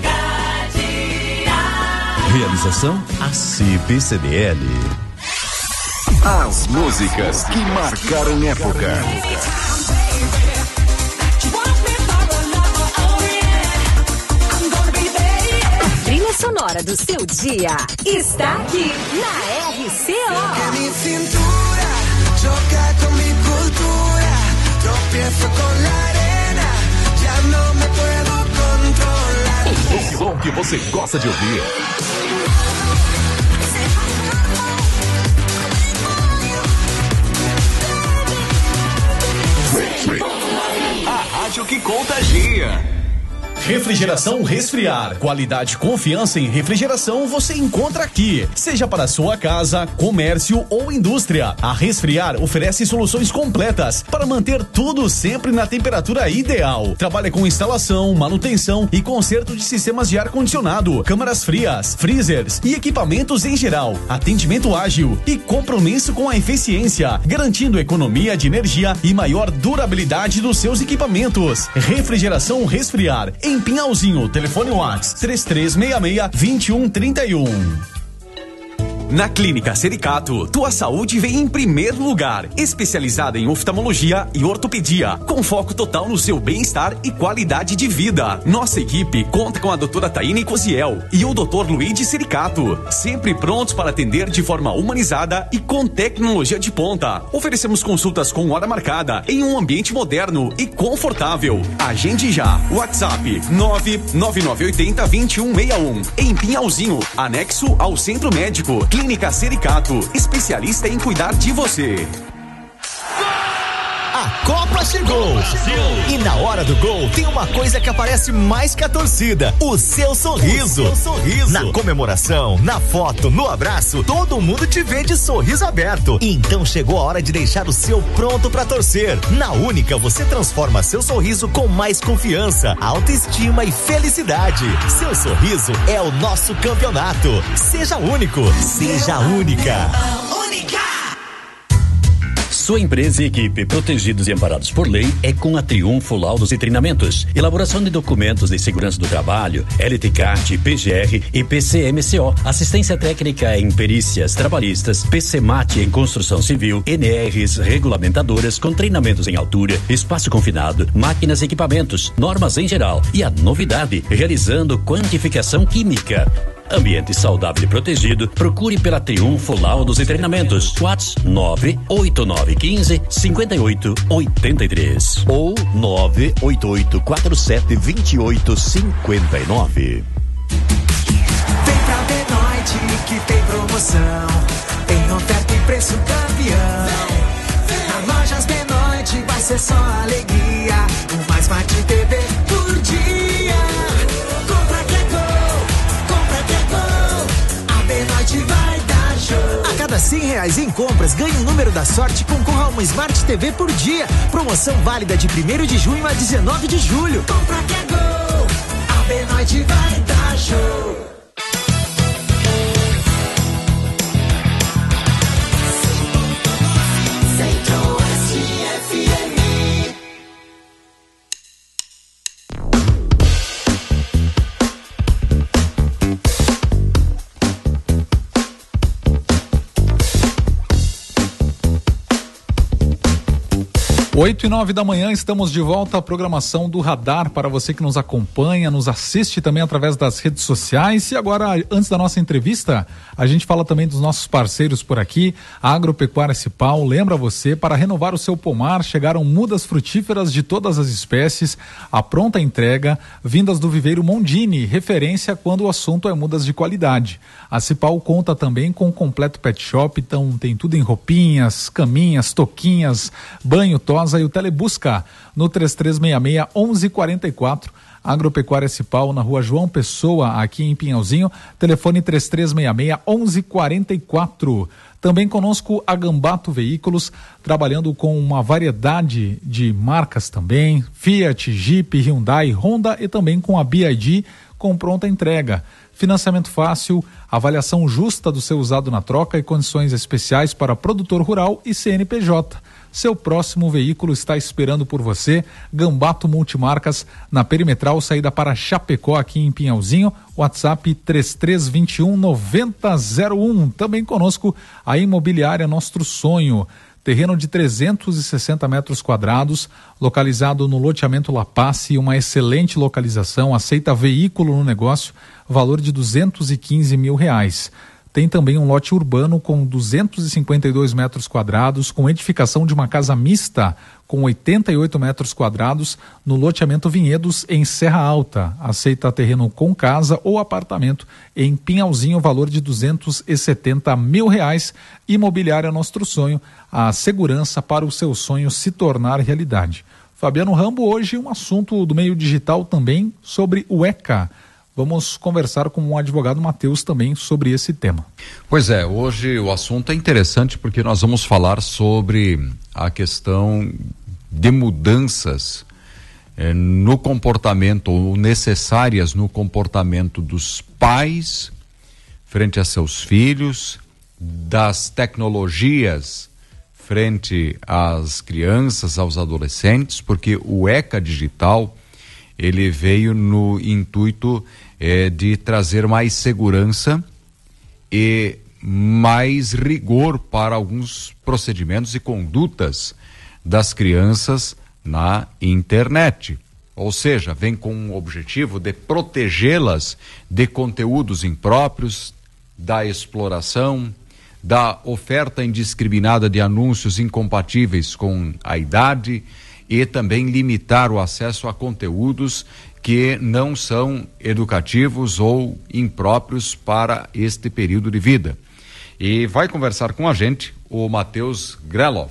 Realização a CIP CDL. As músicas que marcaram época. A trilha sonora do seu dia está aqui na RCO. Mi cintura choca con mi cultura, tropiezo con la arena, ya no me puedo controlar. O som que você gosta de ouvir. A rádio que contagia. Refrigeração Resfriar. Qualidade e confiança em refrigeração você encontra aqui. Seja para sua casa, comércio ou indústria. A Resfriar oferece soluções completas para manter tudo sempre na temperatura ideal. Trabalha com instalação, manutenção e conserto de sistemas de ar-condicionado, câmaras frias, freezers e equipamentos em geral. Atendimento ágil e compromisso com a eficiência, garantindo economia de energia e maior durabilidade dos seus equipamentos. Refrigeração Resfriar. Em Pinhalzinho, telefone WhatsApp 3366-2131. Na Clínica Sericato, tua saúde vem em primeiro lugar. Especializada em oftalmologia e ortopedia, com foco total no seu bem-estar e qualidade de vida. Nossa equipe conta com a doutora Taine Cosiel e o doutor Luigi Sericato, sempre prontos para atender de forma humanizada e com tecnologia de ponta. Oferecemos consultas com hora marcada em um ambiente moderno e confortável. Agende já. WhatsApp 99980-2161. Em Pinhalzinho, anexo ao Centro Médico. Clínica Sericato, especialista em cuidar de você. A Copa chegou! E na hora do gol tem uma coisa que aparece mais que a torcida: o seu sorriso. Na comemoração, na foto, no abraço, todo mundo te vê de sorriso aberto. Então chegou a hora de deixar o seu pronto pra torcer. Na Única você transforma seu sorriso com mais confiança, autoestima e felicidade. Seu sorriso é o nosso campeonato. Seja único, seja única. Sua empresa e equipe, protegidos e amparados por lei, é com a Triunfo Laudos e Treinamentos. Elaboração de documentos de segurança do trabalho, LTCAT, PGR e PCMCO. Assistência técnica em perícias trabalhistas, PCMAT em construção civil, NRs regulamentadoras com treinamentos em altura, espaço confinado, máquinas e equipamentos, normas em geral. E a novidade, realizando quantificação química. Ambiente saudável e protegido, procure pela Triunfo Laudos e Treinamentos. WhatsApp 989155883 ou 988472859. Vem pra Benoite que tem promoção, tem oferta e preço campeão. Na Lojas Benoite vai ser só alegria, uma Smart TV por dia. Compra que é gol, compra que é gol, a Benoite vai dar show. A cada R$100 em compras, ganhe um número da sorte e concorra a uma Smart TV por dia. Promoção válida de 1º de junho a 19 de julho. Compra que é gol, a Benoite vai dar show. Oito e 9 da manhã, estamos de volta à programação do Radar para você que nos acompanha, nos assiste também através das redes sociais. E agora, antes da nossa entrevista, a gente fala também dos nossos parceiros por aqui, a Agropecuária Cipau. Lembra você, para renovar o seu pomar, chegaram mudas frutíferas de todas as espécies, a pronta entrega, vindas do viveiro Mondini, referência quando o assunto é mudas de qualidade. A Cipau conta também com um completo pet shop, então tem tudo em roupinhas, caminhas, toquinhas, banho, tosa e o Telebusca no 3366-1144. Agropecuária Cipau na Rua João Pessoa, aqui em Pinhalzinho, telefone 3366-1144. Também conosco a Gambato Veículos, trabalhando com uma variedade de marcas também, Fiat, Jeep, Hyundai, Honda e também com a BYD com pronta entrega. Financiamento fácil, avaliação justa do seu usado na troca e condições especiais para produtor rural e CNPJ. Seu próximo veículo está esperando por você. Gambato Multimarcas, na Perimetral, saída para Chapecó, aqui em Pinhalzinho. WhatsApp 3321-9001. Também conosco a Imobiliária Nostro Sonho. Terreno de 360 metros quadrados, localizado no loteamento La Passe, uma excelente localização, aceita veículo no negócio, valor de R$215 mil. Tem também um lote urbano com 252 metros quadrados, com edificação de uma casa mista com 88 metros quadrados no loteamento Vinhedos, em Serra Alta. Aceita terreno com casa ou apartamento em Pinhalzinho, valor de R$270 mil. Imobiliária Nostro Sonho, a segurança para o seu sonho se tornar realidade. Fabiano Rambo, hoje um assunto do meio digital também sobre o ECA. Vamos conversar com o advogado Matheus também sobre esse tema. Pois é, hoje o assunto é interessante porque nós vamos falar sobre a questão de mudanças no comportamento, ou necessárias no comportamento dos pais frente a seus filhos, das tecnologias frente às crianças, aos adolescentes, porque o ECA Digital, ele veio no intuito de trazer mais segurança e mais rigor para alguns procedimentos e condutas das crianças na internet. Ou seja, vem com o objetivo de protegê-las de conteúdos impróprios, da exploração, da oferta indiscriminada de anúncios incompatíveis com a idade e também limitar o acesso a conteúdos que não são educativos ou impróprios para este período de vida. E vai conversar com a gente o Matheus Greloff.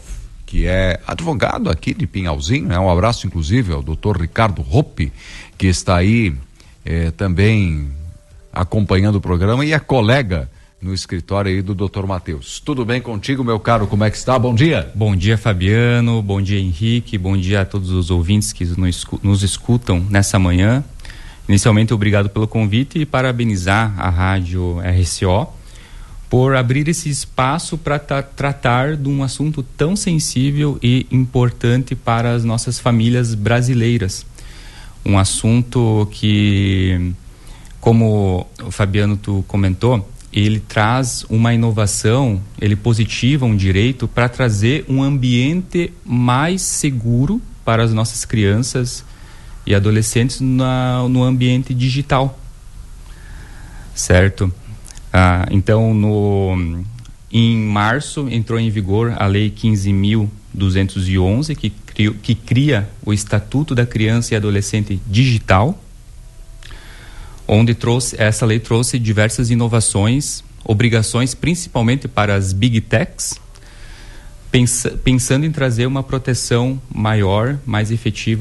que é advogado aqui de Pinhalzinho, né? Um abraço inclusive ao doutor Ricardo Roppe, que está aí também acompanhando o programa e é colega no escritório aí do Dr. Matheus. Tudo bem contigo, meu caro? Como é que está? Bom dia. Bom dia, Fabiano. Bom dia, Henrique. Bom dia a todos os ouvintes que nos escutam nessa manhã. Inicialmente, obrigado pelo convite e parabenizar a Rádio RCO por abrir esse espaço para tratar de um assunto tão sensível e importante para as nossas famílias brasileiras. Um assunto que, como o Fabiano tu comentou, ele traz uma inovação, ele positiva um direito para trazer um ambiente mais seguro para as nossas crianças e adolescentes no ambiente digital, certo? Então, em março entrou em vigor a Lei 15.211, que cria o Estatuto da Criança e Adolescente Digital, onde essa lei trouxe diversas inovações, obrigações principalmente para as Big Techs, pensando em trazer uma proteção maior, mais efetiva